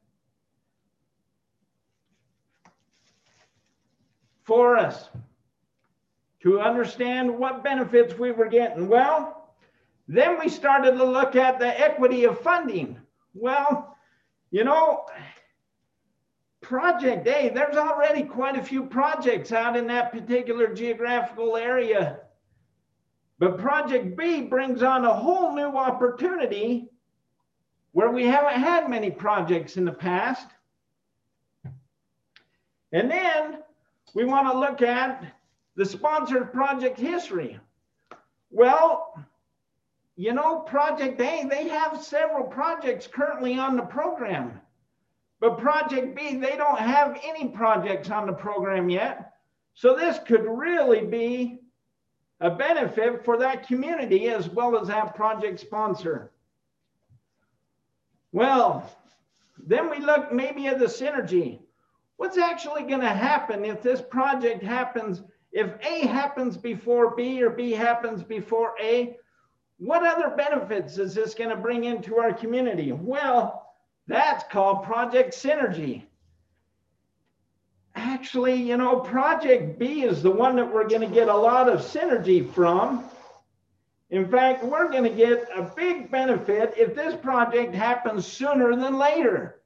for us to understand what benefits we were getting. Well, then we started to look at the equity of funding. Well, you know, Project A, there's already quite a few projects out in that particular geographical area. But Project B brings on a whole new opportunity where we haven't had many projects in the past. And then we want to look at the sponsored project history. Well, you know, Project A, they have several projects currently on the program. But Project B, they don't have any projects on the program yet. So this could really be a benefit for that community as well as that project sponsor. Well, then we look maybe at the synergy. What's actually going to happen if this project happens, if A happens before B or B happens before A? What other benefits is this going to bring into our community? Well, that's called project synergy. Actually, you know, Project B is the one that we're going to get a lot of synergy from. In fact, we're going to get a big benefit if this project happens sooner than later.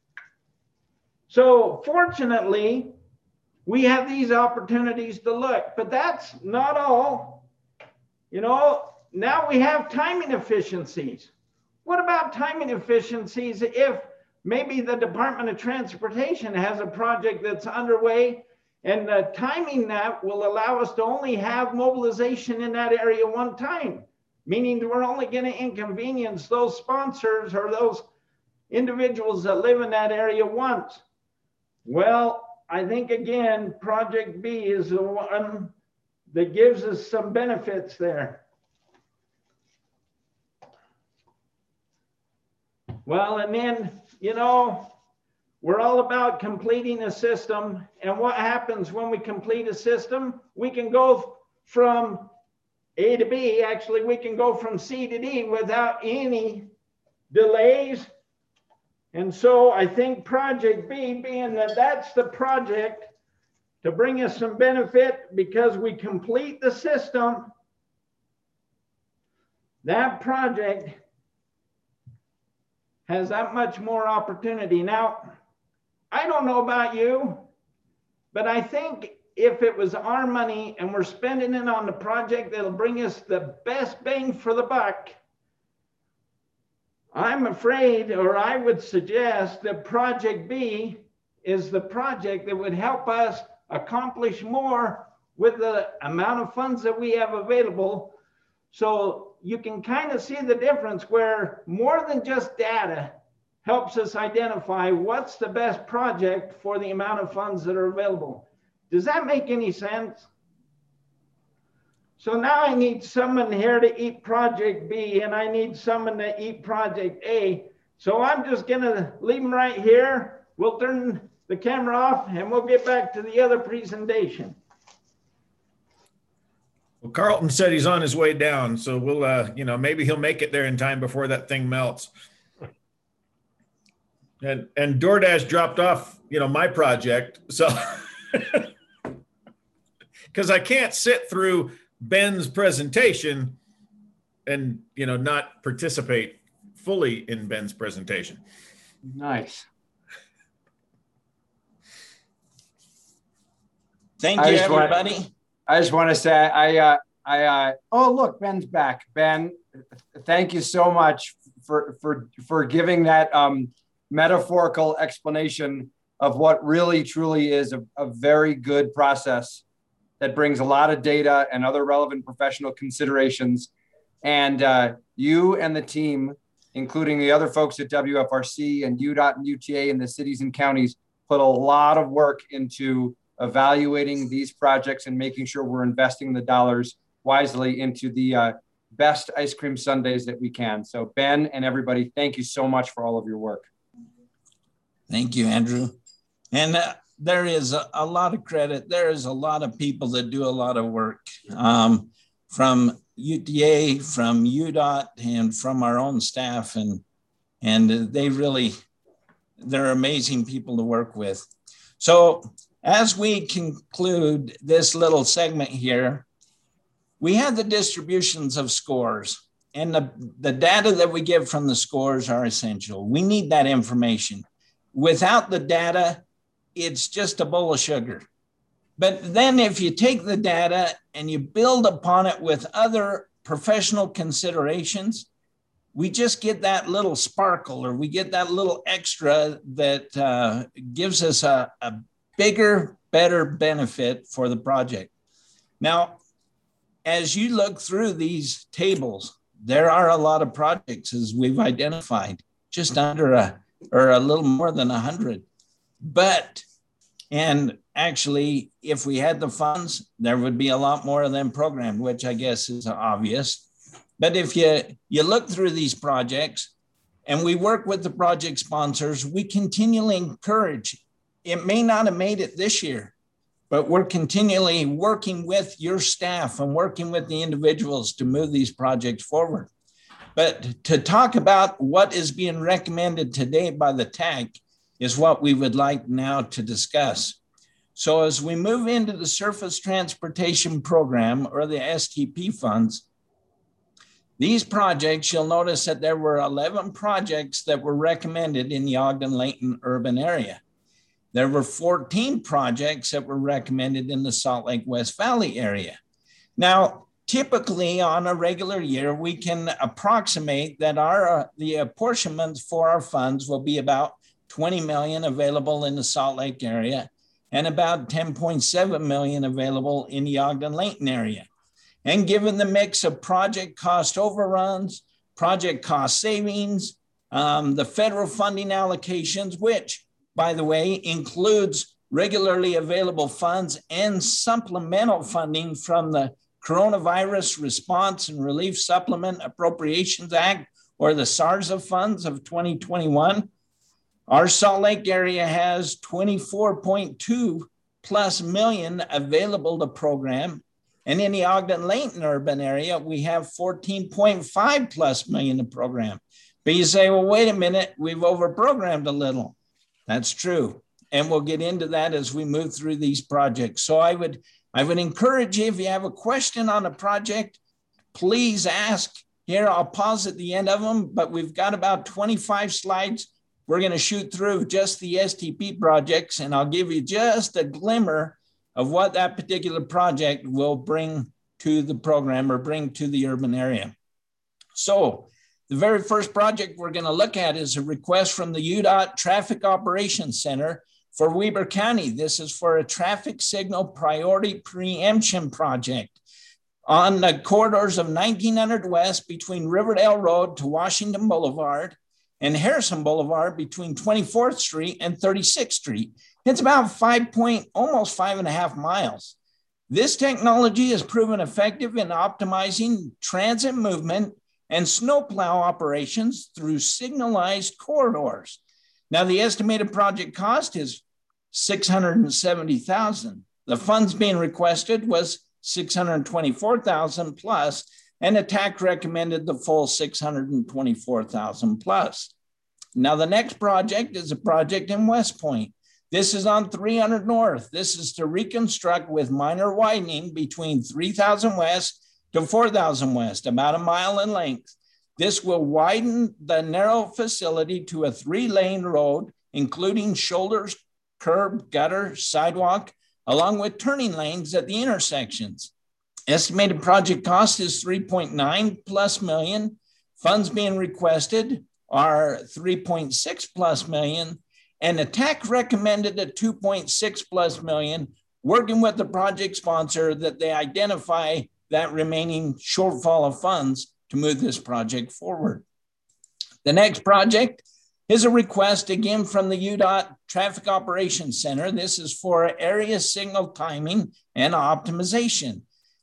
So fortunately, we have these opportunities to look, but that's not all. You know, now we have timing efficiencies. What about timing efficiencies if maybe the Department of Transportation has a project that's underway and the timing that will allow us to only have mobilization in that area one time, meaning we're only going to inconvenience those sponsors or those individuals that live in that area once? Well, I think again, Project B is the one that gives us some benefits there. Well, and then, you know, we're all about completing a system. And what happens when we complete a system? We can go from A to B. Actually, we can go from C to D without any delays. And so I think Project B, being that that's the project to bring us some benefit because we complete the system, that project has that much more opportunity. Now, I don't know about you, but I think if it was our money and we're spending it on the project that'll bring us the best bang for the buck, I'm afraid, or I would suggest that Project B is the project that would help us accomplish more with the amount of funds that we have available. So you can kind of see the difference where more than just data helps us identify what's the best project for the amount of funds that are available. Does that make any sense? So now I need someone here to eat Project B and I need someone to eat Project A. So I'm just gonna leave them right here. We'll turn the camera off and we'll get back to the other presentation. Well, Carlton said he's on his way down, so we'll, uh, you know, maybe he'll make it there in time before that thing melts. And and DoorDash dropped off, you know, my project, so because I can't sit through Ben's presentation and, you know, not participate fully in Ben's presentation. Nice. Thank I you, just want- everybody. I just want to say, I, uh, I, uh, oh, look, Ben's back. Ben, thank you so much for, for, for giving that um, metaphorical explanation of what really truly is a, a very good process that brings a lot of data and other relevant professional considerations. And uh, you and the team, including the other folks at W F R C and U DOT and U T A and the cities and counties, put a lot of work into evaluating these projects and making sure we're investing the dollars wisely into the uh, best ice cream sundaes that we can. So Ben and everybody, thank you so much for all of your work. Thank you, Andrew. And uh, there is a, a lot of credit. There is a lot of people that do a lot of work um, from U T A, from U DOT, and from our own staff. And, and they really, they're amazing people to work with. So as we conclude this little segment here, we have the distributions of scores, and the, the data that we get from the scores are essential. We need that information. Without the data, it's just a bowl of sugar. But then if you take the data and you build upon it with other professional considerations, we just get that little sparkle, or we get that little extra that uh, gives us a, a bigger, better benefit for the project. Now, as you look through these tables, there are a lot of projects, as we've identified, just under a, or a little more than a hundred. But, and actually, if we had the funds, there would be a lot more of them programmed, which I guess is obvious. But if you, you look through these projects and we work with the project sponsors, we continually encourage. It may not have made it this year, but we're continually working with your staff and working with the individuals to move these projects forward. But to talk about what is being recommended today by the T A C is what we would like now to discuss. So as we move into the Surface Transportation Program, or the S T P funds, these projects, you'll notice that there were eleven projects that were recommended in the Ogden-Layton urban area. There were fourteen projects that were recommended in the Salt Lake West Valley area. Now, typically on a regular year, we can approximate that our uh, the apportionments for our funds will be about twenty million available in the Salt Lake area and about ten point seven million available in the Ogden-Layton area. And given the mix of project cost overruns, project cost savings, um, the federal funding allocations, which, by the way, includes regularly available funds and supplemental funding from the Coronavirus Response and Relief Supplement Appropriations Act, or the SARSA funds of twenty twenty-one. Our Salt Lake area has twenty-four point two plus million available to program. And in the Ogden-Layton urban area, we have fourteen point five plus million to program. But you say, well, wait a minute, we've overprogrammed a little. That's true. And we'll get into that as we move through these projects. So I would, I would encourage you, if you have a question on a project, please ask. Here, I'll pause at the end of them, but we've got about twenty-five slides. We're going to shoot through just the S T P projects, and I'll give you just a glimmer of what that particular project will bring to the program or bring to the urban area. So the very first project we're going to look at is a request from the U DOT Traffic Operations Center for Weber County. This is for a traffic signal priority preemption project on the corridors of nineteen hundred West between Riverdale Road to Washington Boulevard and Harrison Boulevard between twenty-fourth Street and thirty-sixth Street. It's about five point, almost five and a half miles. This technology has proven effective in optimizing transit movement and snowplow operations through signalized corridors. Now, the estimated project cost is six hundred seventy thousand dollars. The funds being requested was six hundred twenty-four thousand dollars plus, and the T A C recommended the full six hundred twenty-four thousand dollars plus. Now, the next project is a project in West Point. This is on three hundred North. This is to reconstruct with minor widening between three thousand West to four thousand West, about a mile in length. This will widen the narrow facility to a three-lane road, including shoulders, curb, gutter, sidewalk, along with turning lanes at the intersections. Estimated project cost is three point nine plus million. Funds being requested are three point six plus million, and the T A C recommended a two point six plus million, working with the project sponsor that they identify that remaining shortfall of funds to move this project forward. The next project is a request again from the U DOT Traffic Operations Center. This is for area signal timing and optimization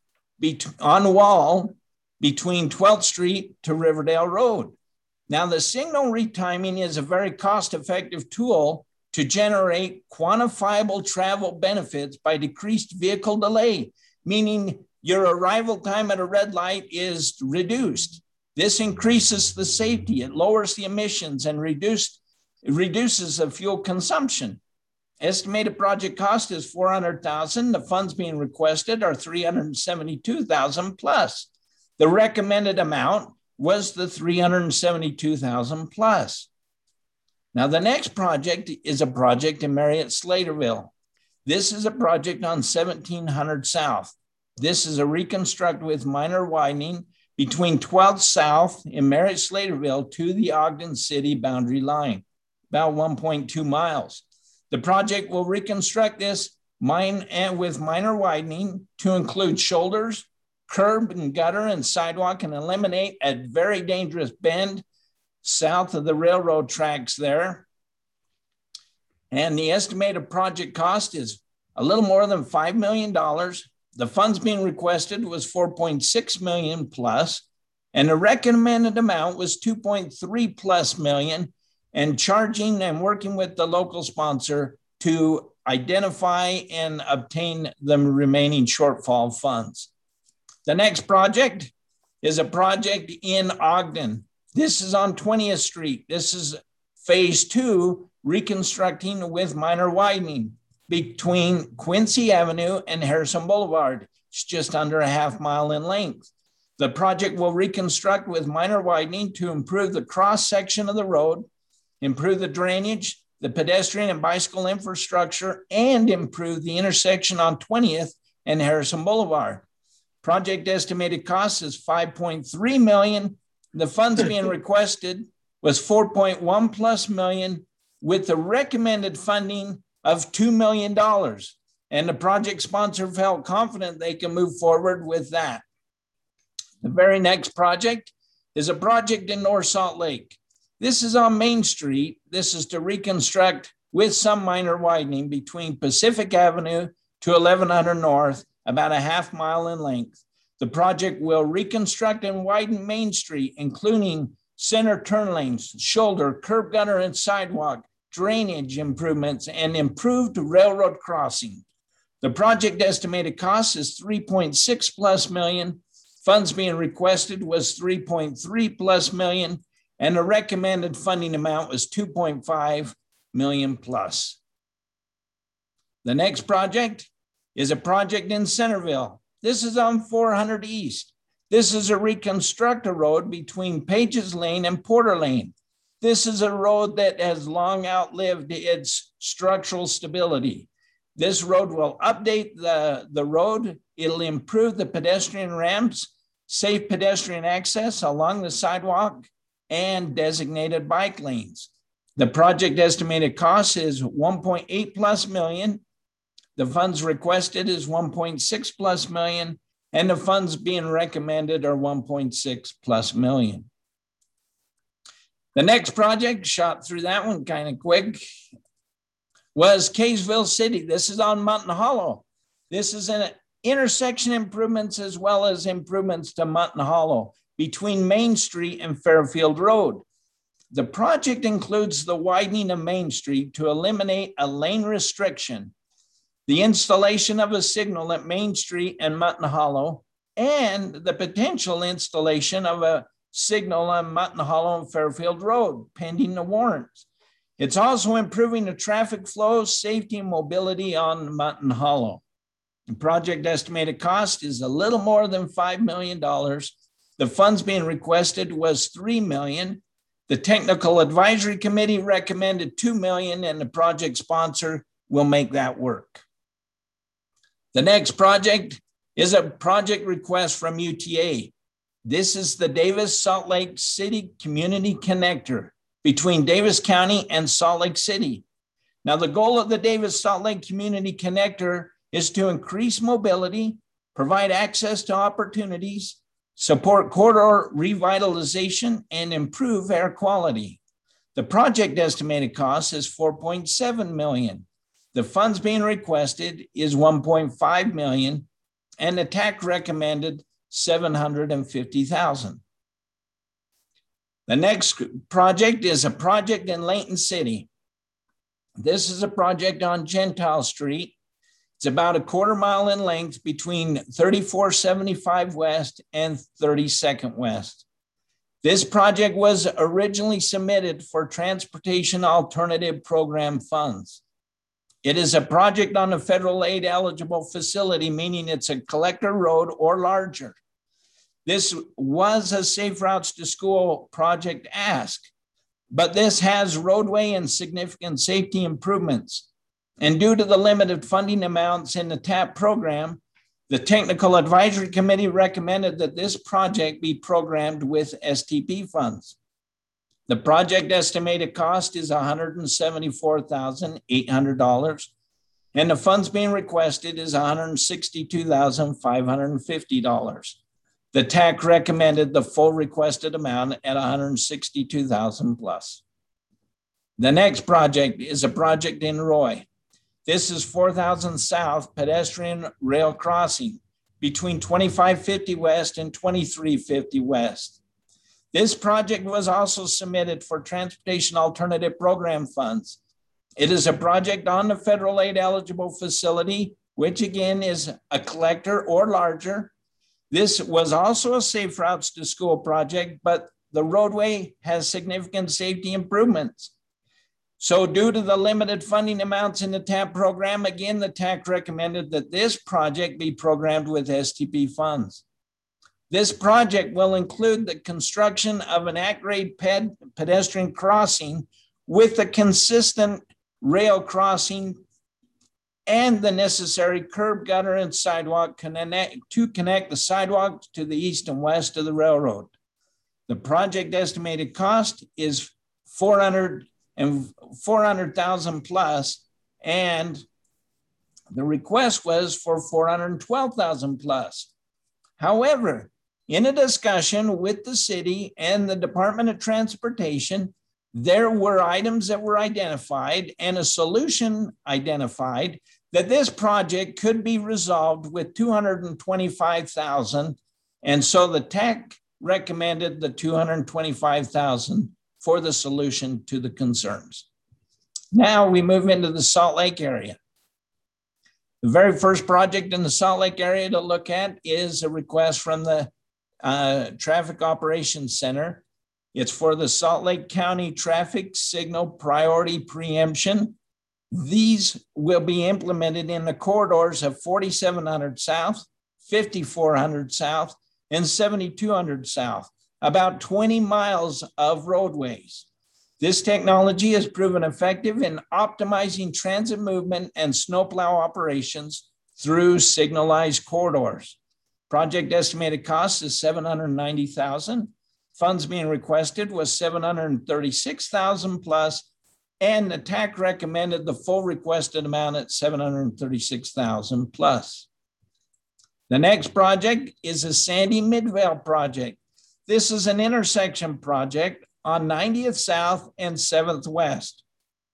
on wall between twelfth Street to Riverdale Road. Now, the signal retiming is a very cost-effective tool to generate quantifiable travel benefits by decreased vehicle delay, meaning your arrival time at a red light is reduced. This increases the safety, it lowers the emissions, and reduced, it reduces the fuel consumption. Estimated project cost is four hundred thousand dollars. The funds being requested are three hundred seventy-two thousand dollars plus. The recommended amount was the three hundred seventy-two thousand dollars plus. Now, the next project is a project in Marriott Slaterville. This is a project on seventeen hundred South. This is a reconstruct with minor widening between twelfth South in Marriott Slaterville to the Ogden City boundary line, about one point two miles. The project will reconstruct this mine and with minor widening to include shoulders, curb and gutter and sidewalk, and eliminate a very dangerous bend south of the railroad tracks there. And the estimated project cost is a little more than five million dollars. The funds being requested was four point six million dollars plus, and the recommended amount was two point three plus million, and charging and working with the local sponsor to identify and obtain the remaining shortfall funds. The next project is a project in Ogden. This is on twentieth Street. This is phase two, reconstructing with minor widening between Quincy Avenue and Harrison Boulevard. It's just under a half mile in length. The project will reconstruct with minor widening to improve the cross section of the road, improve the drainage, the pedestrian and bicycle infrastructure, and improve the intersection on twentieth and Harrison Boulevard. Project estimated cost is five point three million dollars. The funds being requested was four point one plus million, with the recommended funding of two million dollars. And the project sponsor felt confident they can move forward with that. The very next project is a project in North Salt Lake. This is on Main Street. This is to reconstruct with some minor widening between Pacific Avenue to eleven hundred North, about a half mile in length. The project will reconstruct and widen Main Street, including center turn lanes, shoulder, curb gutter, and sidewalk, drainage improvements, and improved railroad crossing. The project estimated cost is three point six plus million. Funds being requested was three point three plus million, and the recommended funding amount was two point five million plus. The next project is a project in Centerville. This is on four hundred East. This is a reconstruct a road between Pages Lane and Porter Lane. This is a road that has long outlived its structural stability. This road will update the, the road. It'll improve the pedestrian ramps, safe pedestrian access along the sidewalk, and designated bike lanes. The project estimated cost is one point eight plus million. The funds requested is one point six plus million, and the funds being recommended are one point six plus million. The next project, shot through that one kind of quick, was Kaysville City. This is on Mutton Hollow. This is an intersection improvements as well as improvements to Mutton Hollow between Main Street and Fairfield Road. The project includes the widening of Main Street to eliminate a lane restriction, the installation of a signal at Main Street and Mutton Hollow, and the potential installation of a signal on Mutton Hollow and Fairfield Road, pending the warrants. It's also improving the traffic flow, safety, and mobility on Mutton Hollow. The project estimated cost is a little more than five million dollars. The funds being requested was three million dollars. The Technical Advisory Committee recommended two million dollars, and the project sponsor will make that work. The next project is a project request from U T A. This is the Davis-Salt Lake City Community Connector between Davis County and Salt Lake City. Now, the goal of the Davis-Salt Lake Community Connector is to increase mobility, provide access to opportunities, support corridor revitalization, and improve air quality. The project estimated cost is four point seven million dollars. The funds being requested is one point five million dollars, and the T A C recommended seven hundred fifty thousand dollars. The next project is a project in Layton City. This is a project on Gentile Street. It's about a quarter mile in length between thirty-four seventy-five West and thirty-second West. This project was originally submitted for Transportation Alternative Program funds. It is a project on a federal aid eligible facility, meaning it's a collector road or larger. This was a Safe Routes to School project ask, but this has roadway and significant safety improvements. And due to the limited funding amounts in the T A P program, the Technical Advisory Committee recommended that this project be programmed with S T P funds. The project estimated cost is one hundred seventy-four thousand eight hundred dollars, and the funds being requested is one hundred sixty-two thousand five hundred fifty dollars. The T A C recommended the full requested amount at one hundred sixty-two thousand plus. The next project is a project in Roy. This is four thousand South pedestrian rail crossing between twenty-five fifty West and twenty-three fifty West. This project was also submitted for Transportation Alternative Program funds. It is a project on the federal aid eligible facility, which again is a collector or larger. This was also a Safe Routes to School project, but the roadway has significant safety improvements. So due to the limited funding amounts in the T A P program, again, the T A C recommended that this project be programmed with S T P funds. This project will include the construction of an at-grade ped pedestrian crossing with a consistent rail crossing and the necessary curb, gutter, and sidewalk connect, to connect the sidewalks to the east and west of the railroad. The project estimated cost is four hundred thousand plus, and the request was for four hundred twelve thousand plus. However, in a discussion with the city and the Department of Transportation, there were items that were identified and a solution identified that this project could be resolved with two hundred twenty-five thousand dollars. And so the T A C recommended the two hundred twenty-five thousand dollars for the solution to the concerns. Now we move into the Salt Lake area. The very first project in the Salt Lake area to look at is a request from the uh, Traffic Operations Center. It's for the Salt Lake County Traffic Signal Priority Preemption. These will be implemented in the corridors of forty-seven hundred South, fifty-four hundred South, and seventy-two hundred South, about twenty miles of roadways. This technology has proven effective in optimizing transit movement and snowplow operations through signalized corridors. Project estimated cost is seven hundred ninety thousand dollars. Funds being requested was seven hundred thirty-six thousand dollars plus, and the T A C recommended the full requested amount at seven hundred thirty-six thousand dollars plus. The next project is a Sandy Midvale project. This is an intersection project on ninetieth South and seventh West.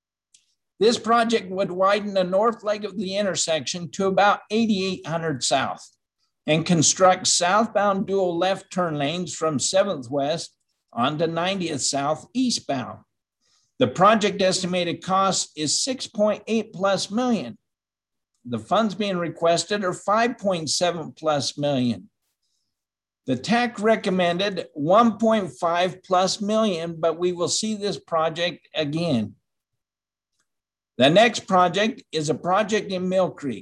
This project would widen the north leg of the intersection to about eighty-eight hundred South and construct southbound dual left turn lanes from seventh West onto ninetieth South eastbound. The project estimated cost is six point eight plus million. The funds being requested are five point seven plus million. The T A C recommended one point five plus million, but we will see this project again. The next project is a project in Mill Creek.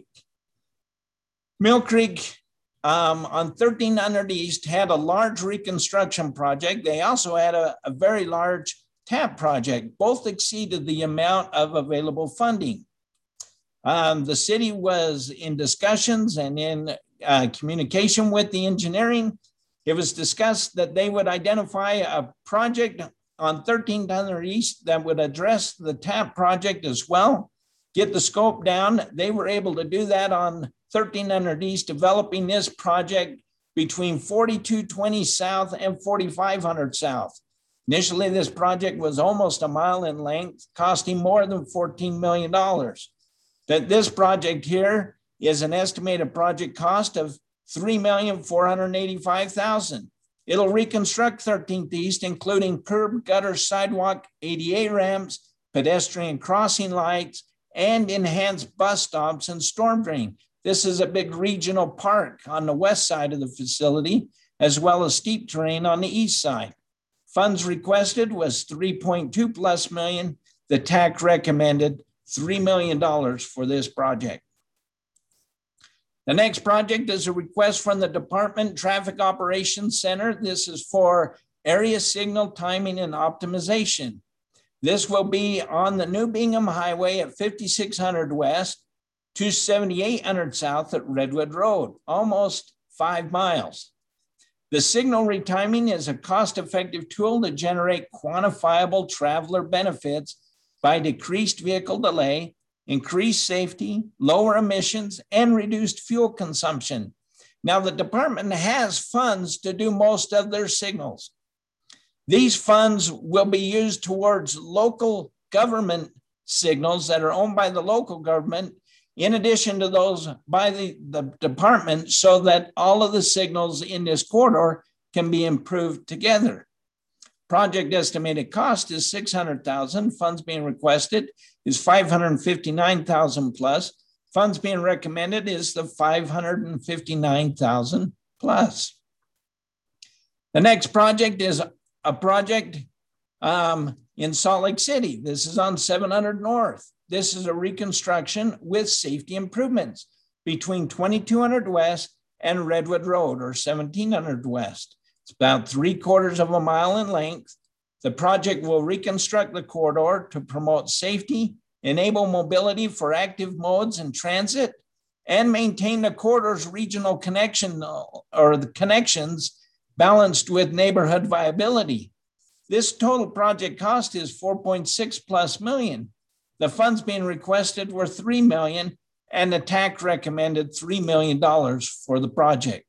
Mill Creek um, on thirteen hundred East had a large reconstruction project. They also had a, a very large T A P project. Both exceeded the amount of available funding. Um, the city was in discussions and in uh, communication with the engineering. It was discussed that they would identify a project on thirteen hundred East that would address the TAP project as well, get the scope down. They were able to do that on thirteen hundred East, developing this project between forty-two twenty South and forty-five hundred South. Initially, this project was almost a mile in length, costing more than fourteen million dollars. That this project here is an estimated project cost of three million four hundred eighty-five thousand dollars. It'll reconstruct thirteenth East, including curb, gutter, sidewalk, A D A ramps, pedestrian crossing lights, and enhanced bus stops and storm drain. This is a big regional park on the west side of the facility, as well as steep terrain on the east side. Funds requested was three point two plus million. The T A C recommended three million dollars for this project. The next project is a request from the Department Traffic Operations Center. This is for area signal timing and optimization. This will be on the New Bingham Highway at fifty-six hundred West to seventy-eight hundred South at Redwood Road, almost five miles. The signal retiming is a cost-effective tool to generate quantifiable traveler benefits by decreased vehicle delay, increased safety, lower emissions, and reduced fuel consumption. Now, the department has funds to do most of their signals. These funds will be used towards local government signals that are owned by the local government, in addition to those by the, the department, so that all of the signals in this corridor can be improved together. Project estimated cost is six hundred thousand dollars. Funds being requested is five hundred fifty-nine thousand dollars plus. Funds being recommended is the five hundred fifty-nine thousand dollars plus. The next project is a project um, in Salt Lake City. This is on seven hundred North. This is a reconstruction with safety improvements between twenty-two hundred West and Redwood Road, or seventeen hundred West. It's about three quarters of a mile in length. The project will reconstruct the corridor to promote safety, enable mobility for active modes and transit, and maintain the corridor's regional connection or the connections balanced with neighborhood viability. This total project cost is four point six plus million. The funds being requested were three million, and the T A C recommended three million dollars for the project.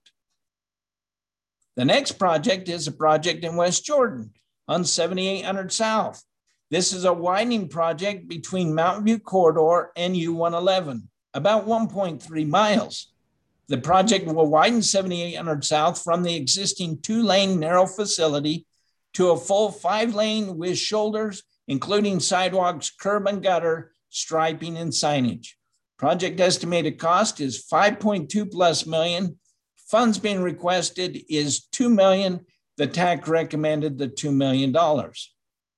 The next project is a project in West Jordan on seventy-eight hundred South. This is a widening project between Mountain View Corridor and U one eleven, about one point three miles. The project will widen seventy-eight hundred South from the existing two-lane narrow facility to a full five-lane with shoulders, including sidewalks, curb and gutter, striping, and signage. Project estimated cost is five point two plus million. Funds being requested is two million. The T A C recommended the two million dollars.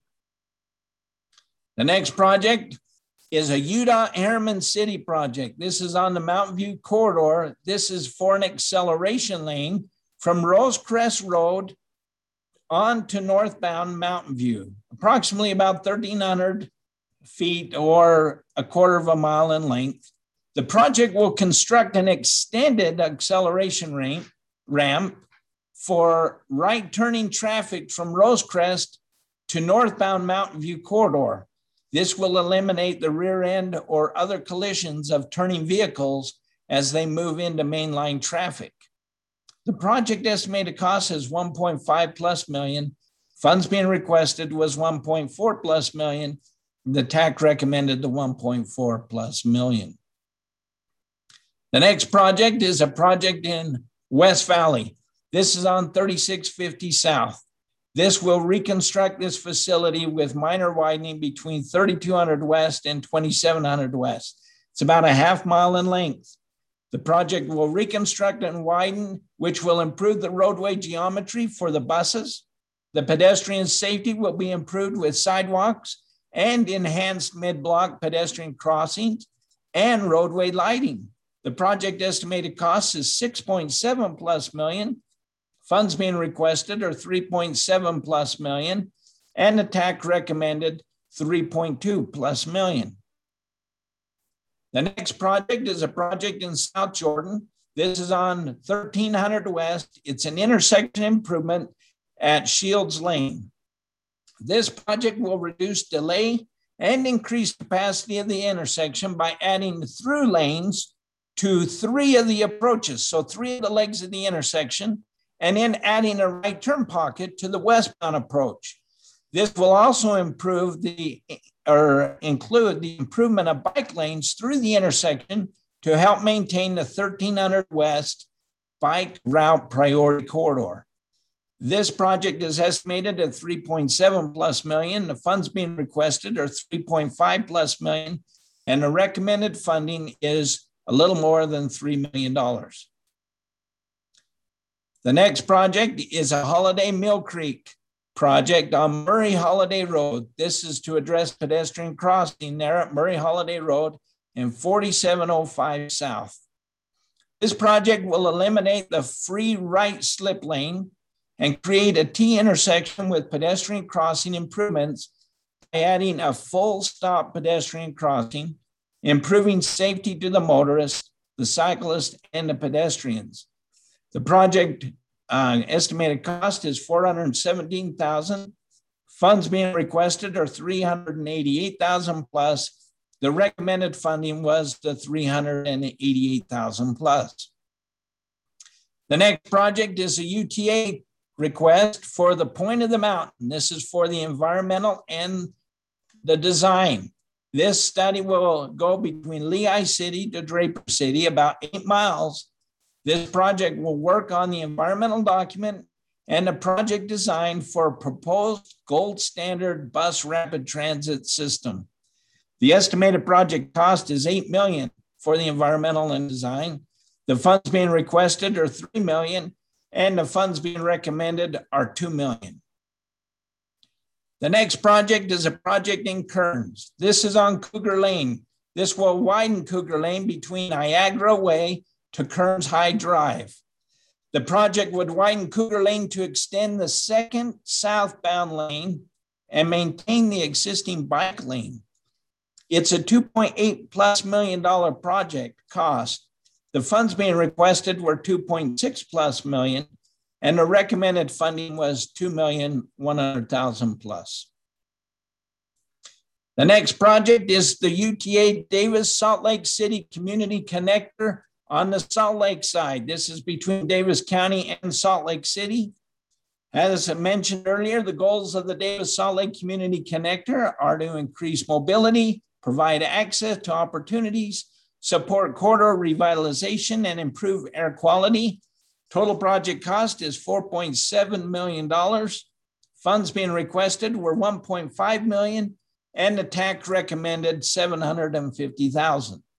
The next project is a U D O T Harriman City project. This is on the Mountain View Corridor. This is for an acceleration lane from Rosecrest Road on to northbound Mountain View, approximately about thirteen hundred feet or a quarter of a mile in length. The project will construct an extended acceleration ramp, ramp for right turning traffic from Rosecrest to northbound Mountain View Corridor. This will eliminate the rear end or other collisions of turning vehicles as they move into mainline traffic. The project estimated cost is one point five plus million. Funds being requested was one point four plus million. The T A C recommended the one point four plus million. The next project is a project in West Valley. This is on thirty-six fifty South. This will reconstruct this facility with minor widening between thirty-two hundred West and twenty-seven hundred West. It's about a half mile in length. The project will reconstruct and widen, which will improve the roadway geometry for the buses. The pedestrian safety will be improved with sidewalks and enhanced mid-block pedestrian crossings and roadway lighting. The project estimated cost is six point seven plus million. Funds being requested are three point seven plus million, and the T A C recommended three point two plus million. The next project is a project in South Jordan. This is on thirteen hundred West. It's an intersection improvement at Shields Lane. This project will reduce delay and increase capacity of the intersection by adding through lanes to three of the approaches. So three of the legs of the intersection, and then adding a right turn pocket to the westbound approach. This will also improve the, or include the improvement of bike lanes through the intersection to help maintain the thirteen hundred West bike route priority corridor. This project is estimated at three point seven plus million. The funds being requested are three point five plus million, and the recommended funding is a little more than three million dollars. The next project is a Holiday Mill Creek project on Murray Holiday Road. This is to address pedestrian crossing there at Murray Holiday Road and forty-seven oh five South. This project will eliminate the free right slip lane and create a T intersection with pedestrian crossing improvements by adding a full stop pedestrian crossing, improving safety to the motorists, the cyclists, and the pedestrians. The project uh, estimated cost is four hundred seventeen thousand dollars. Funds being requested are three hundred eighty-eight thousand dollars plus. The recommended funding was the three hundred eighty-eight thousand dollars plus. The next project is a U T A request for the Point of the Mountain. This is for the environmental and the design. This study will go between Lehigh City to Draper City, about eight miles. This project will work on the environmental document and the project design for a proposed gold standard bus rapid transit system. The estimated project cost is eight million dollars for the environmental and design. The funds being requested are three million dollars, and the funds being recommended are two million dollars. The next project is a project in Kearns. This is on Cougar Lane. This will widen Cougar Lane between Niagara Way to Kearns High Drive. The project would widen Cougar Lane to extend the second southbound lane and maintain the existing bike lane. It's a two point eight plus million dollar project cost. The funds being requested were two point six plus million, and the recommended funding was two million one hundred thousand plus. The next project is the U T A Davis Salt Lake City Community Connector on the Salt Lake side. This is between Davis County and Salt Lake City. As I mentioned earlier, the goals of the Davis Salt Lake Community Connector are to increase mobility, provide access to opportunities, support corridor revitalization, and improve air quality. Total project cost is four point seven million dollars. Funds being requested were one point five million dollars, and the T A C recommended seven hundred fifty thousand dollars.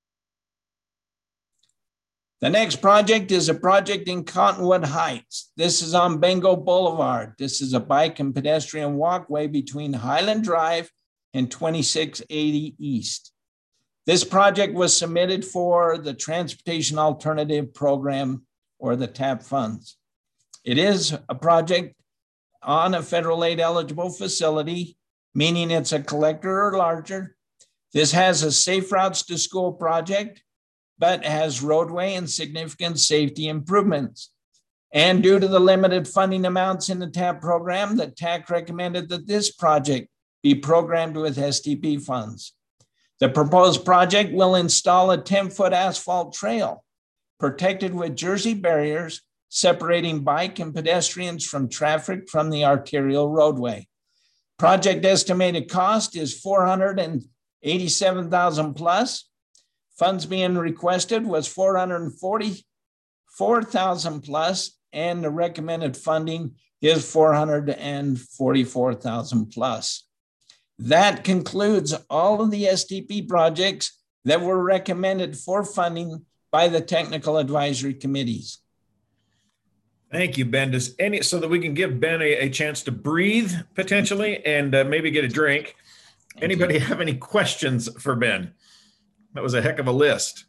The next project is a project in Cottonwood Heights. This is on Bengal Boulevard. This is a bike and pedestrian walkway between Highland Drive and twenty-six eighty East. This project was submitted for the Transportation Alternative Program, or the T A P funds. It is a project on a federal aid eligible facility, meaning it's a collector or larger. This has a safe routes to school project, but has roadway and significant safety improvements. And due to the limited funding amounts in the T A P program, the T A C recommended that this project be programmed with S T P funds. The proposed project will install a ten foot asphalt trail protected with Jersey barriers, separating bike and pedestrians from traffic from the arterial roadway. Project estimated cost is four hundred eighty-seven thousand dollars plus. Funds being requested was four hundred forty-four thousand dollars plus, and the recommended funding is four hundred forty-four thousand dollars plus. That concludes all of the S T P projects that were recommended for funding by the technical advisory committees. Thank you, Ben. Does any, so that we can give Ben a, a chance to breathe potentially and uh, maybe get a drink. Thank Anybody you. Have any questions for Ben? That was a heck of a list.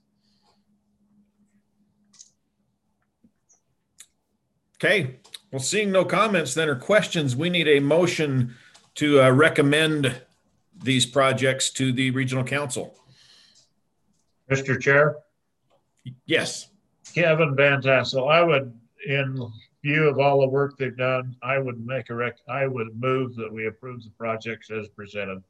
Okay, well, seeing no comments then or questions, we need a motion to uh, recommend these projects to the regional council. Mister Chair? Yes. Kevin Van Tassel, I would, in view of all the work they've done, I would make a rec, I would move that we approve the projects as presented.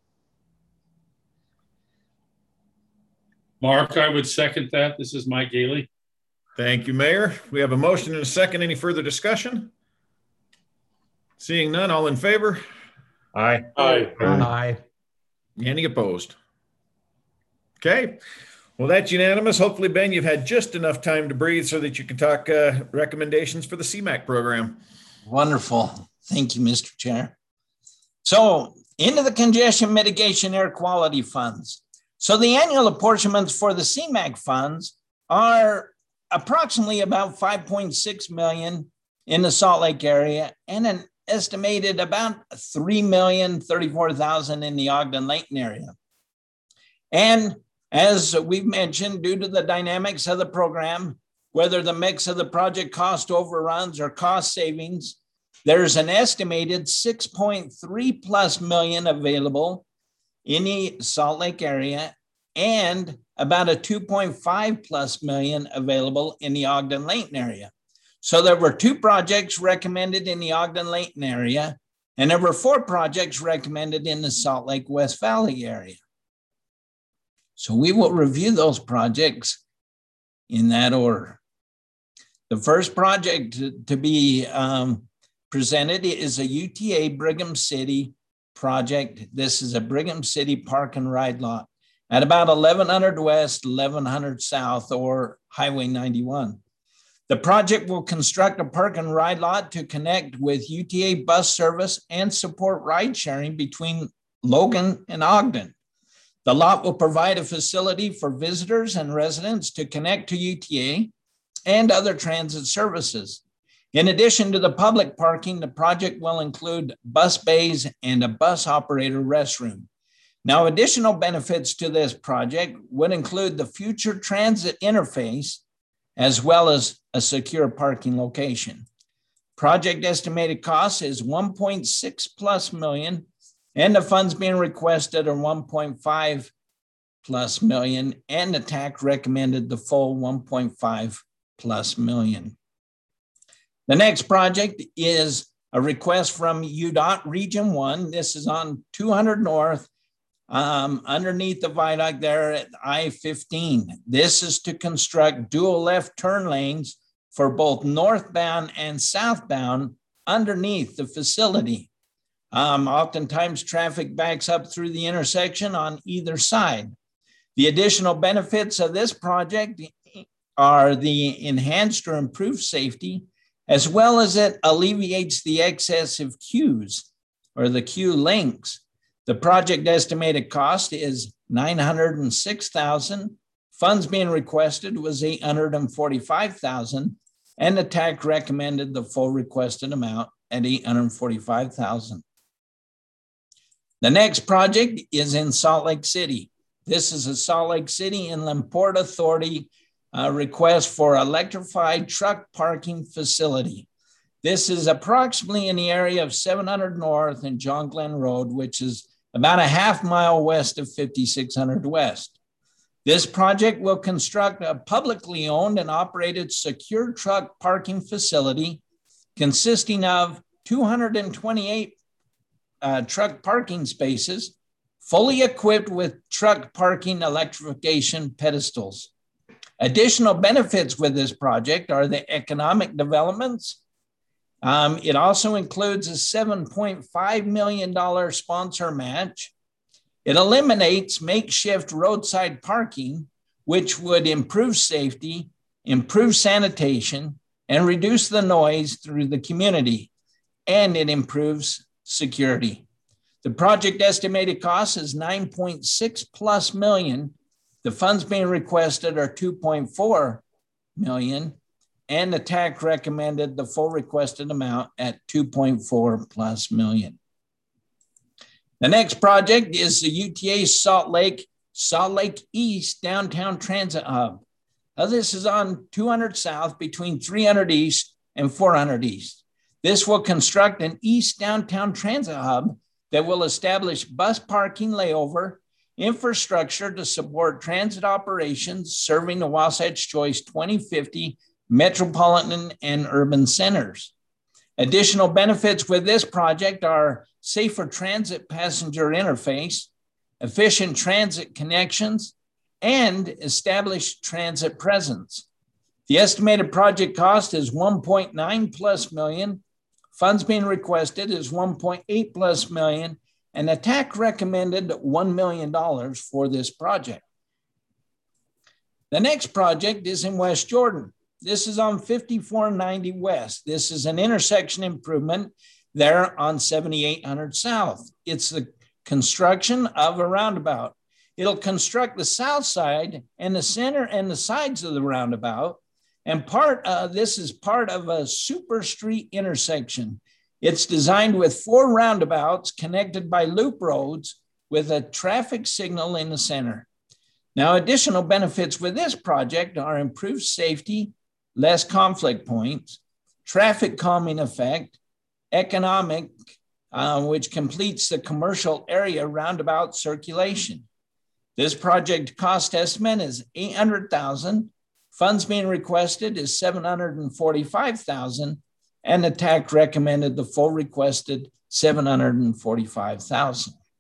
Mark, I would second that. This is Mike Gailey. Thank you, Mayor. We have a motion and a second. Any further discussion? Seeing none, all in favor? Aye. Aye. Aye. Any opposed? Okay. Well, that's unanimous. Hopefully, Ben, you've had just enough time to breathe so that you can talk uh, recommendations for the C MAQ program. Wonderful. Thank you, Mister Chair. So into the congestion mitigation air quality funds. So the annual apportionments for the C MAQ funds are approximately about five point six million in the Salt Lake area and an estimated about three million thirty-four thousand in the Ogden-Layton area. And as we've mentioned, due to the dynamics of the program, whether the mix of the project cost overruns or cost savings, there's an estimated six point three plus million available in the Salt Lake area and about a two point five plus million available in the Ogden-Layton area. So there were two projects recommended in the Ogden-Layton area, and there were four projects recommended in the Salt Lake West Valley area. So we will review those projects in that order. The first project to, to be um, presented is a U T A Brigham City project. This is a Brigham City park and ride lot at about eleven hundred west, eleven hundred south, or Highway ninety-one. The project will construct a park and ride lot to connect with U T A bus service and support ride sharing between Logan and Ogden. The lot will provide a facility for visitors and residents to connect to U T A and other transit services. In addition to the public parking, the project will include bus bays and a bus operator restroom. Now, additional benefits to this project would include the future transit interface, as well as a secure parking location. Project estimated cost is one point six plus million, and the funds being requested are one point five plus million, and the T A C recommended the full one point five plus million. The next project is a request from U D O T Region one. This is on two hundred North, um, underneath the viaduct there at I fifteen. This is to construct dual left turn lanes for both northbound and southbound underneath the facility. Um, oftentimes traffic backs up through the intersection on either side. The additional benefits of this project are the enhanced or improved safety, as well as it alleviates the excessive queues or the queue links. The project estimated cost is nine hundred six thousand dollars. Funds being requested was eight hundred forty-five thousand dollars, and the T A C recommended the full requested amount at eight hundred forty-five thousand dollars. The next project is in Salt Lake City. This is a Salt Lake City Inland Port Authority uh, request for electrified truck parking facility. This is approximately in the area of seven hundred North and John Glenn Road, which is about a half mile west of fifty-six hundred West. This project will construct a publicly owned and operated secure truck parking facility consisting of two hundred twenty-eight uh, truck parking spaces, fully equipped with truck parking electrification pedestals. Additional benefits with this project are the economic developments. Um, it also includes a seven point five million dollars sponsor match. It eliminates makeshift roadside parking, which would improve safety, improve sanitation, and reduce the noise through the community, and it improves security. The project estimated cost is nine point six plus million. The funds being requested are two point four million, and the T A C recommended the full requested amount at two point four plus million. The next project is the U T A Salt Lake, Salt Lake East Downtown Transit Hub. Now, this is on two hundred South between three hundred East and four hundred East. This will construct an East Downtown Transit Hub that will establish bus parking layover infrastructure to support transit operations serving the Wasatch Choice twenty fifty metropolitan and urban centers. Additional benefits with this project are safer transit passenger interface, efficient transit connections, and established transit presence. The estimated project cost is one point nine plus million. Funds being requested is one point eight plus million, and the T A C recommended one million dollars for this project. The next project is in West Jordan. This is on fifty-four ninety West. This is an intersection improvement there on seventy-eight hundred South. It's the construction of a roundabout. It'll construct the south side and the center and the sides of the roundabout. And part uh, this is part of a super street intersection. It's designed with four roundabouts connected by loop roads with a traffic signal in the center. Now, additional benefits with this project are improved safety, less conflict points, traffic calming effect, economic, uh, which completes the commercial area roundabout circulation. This project cost estimate is eight hundred thousand dollars. Funds being requested is seven hundred forty-five thousand dollars, and the T A C recommended the full requested seven hundred forty-five thousand dollars.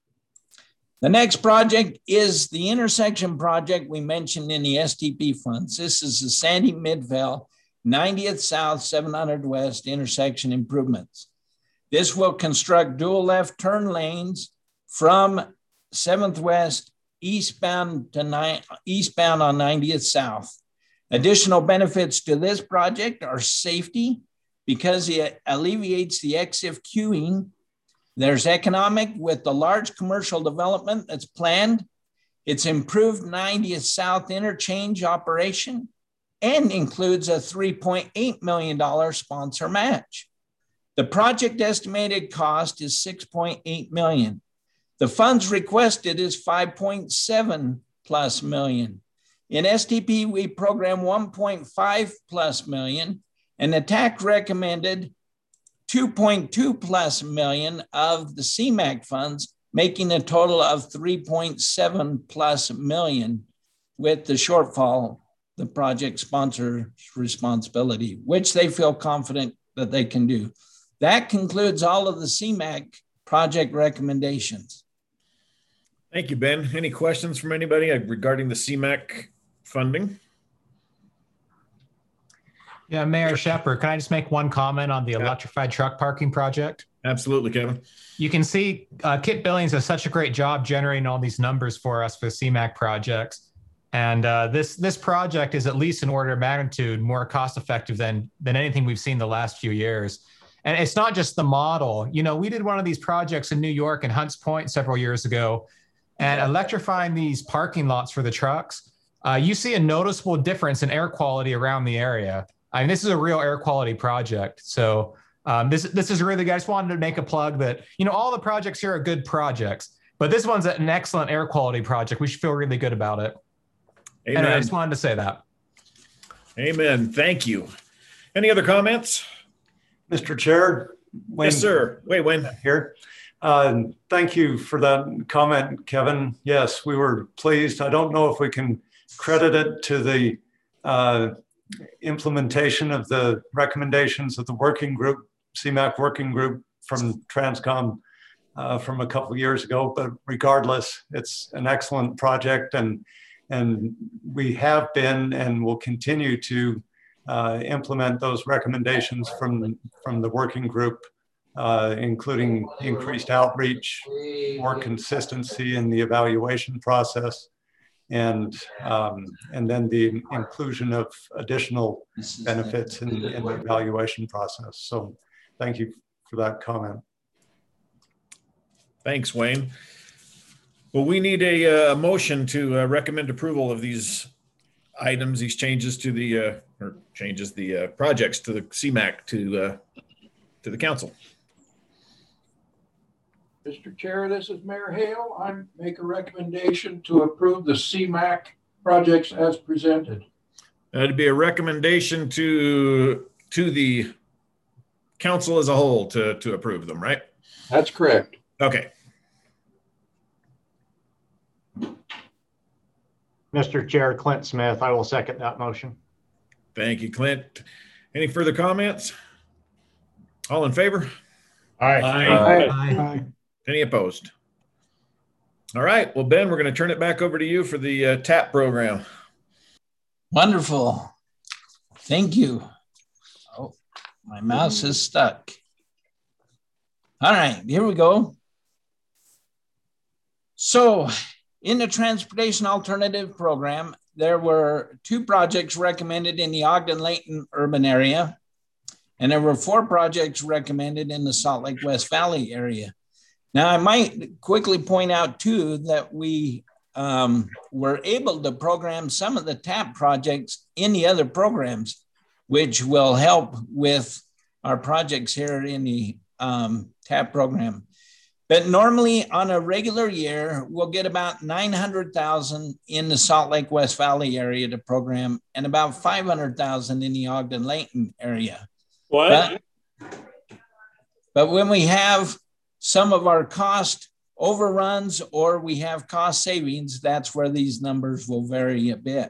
The next project is the intersection project we mentioned in the S T P funds. This is the Sandy Midvale ninetieth South seven hundred West intersection improvements. This will construct dual left turn lanes from seventh West eastbound to nine, eastbound on ninetieth South. Additional benefits to this project are safety because it alleviates the X I F queuing. There's economic with the large commercial development that's planned. It's improved ninetieth South interchange operation and includes a three point eight million dollars sponsor match. The project estimated cost is six point eight million dollars. The funds requested is five point seven plus million. In S T P, we program one point five plus million, and the T A C recommended two point two plus million of the C MAC funds, making a total of three point seven plus million, with the shortfall, the project sponsor's responsibility, which they feel confident that they can do. That concludes all of the C MAC project recommendations. Thank you, Ben. Any questions from anybody regarding the C MAC funding? Yeah, Mayor Shepherd, can I just make one comment on the electrified truck parking project? Absolutely, Kevin. You can see uh, Kit Billings does such a great job generating all these numbers for us for C MAC projects. And uh, this this project is at least an order of magnitude more cost effective than, than anything we've seen the last few years. And it's not just the model. You know, we did one of these projects in New York and Hunts Point several years ago, and electrifying these parking lots for the trucks, uh, you see a noticeable difference in air quality around the area. I mean, this is a real air quality project. So um, this, this is really good. I just wanted to make a plug that, you know, all the projects here are good projects, but this one's an excellent air quality project. We should feel really good about it. Amen. Anyway, I just wanted to say that. Amen. Thank you. Any other comments? Mister Chair. Wayne, yes, sir. Wait, Wayne. Here. Uh, thank you for that comment, Kevin. Yes, we were pleased. I don't know if we can credit it to the uh, implementation of the recommendations of the working group, C MAC working group from Transcom uh, from a couple of years ago, but regardless, it's an excellent project, and, and we have been and will continue to uh, implement those recommendations from, from the working group, uh, including increased outreach, more consistency in the evaluation process, and um, and then the inclusion of additional benefits in, in the evaluation process. So thank you for that comment. Thanks, Wayne. Well, we need a, a motion to uh, recommend approval of these items, these changes to the, uh, or changes the uh, projects to the C MAC to, uh, to the council. Mister Chair, this is Mayor Hale. I make a recommendation to approve the C MAC projects as presented. That'd be a recommendation to to the council as a whole to, to approve them, right? That's correct. Okay. Mister Chair, Clint Smith. I will second that motion. Thank you, Clint. Any further comments? All in favor? Aye. Aye. Aye. Aye. Any opposed? All right. Well, Ben, we're going to turn it back over to you for the uh, TAP program. Wonderful. Thank you. Oh, my mouse is stuck. All right, here we go. So in the Transportation Alternative Program, there were two projects recommended in the Ogden-Layton urban area, and there were four projects recommended in the Salt Lake West Valley area. Now, I might quickly point out, too, that we um, were able to program some of the TAP projects in the other programs, which will help with our projects here in the um, TAP program. But normally on a regular year, we'll get about nine hundred thousand in the Salt Lake West Valley area to program and about five hundred thousand in the Ogden-Layton area. What? But, but when we have some of our cost overruns or we have cost savings, that's where these numbers will vary a bit.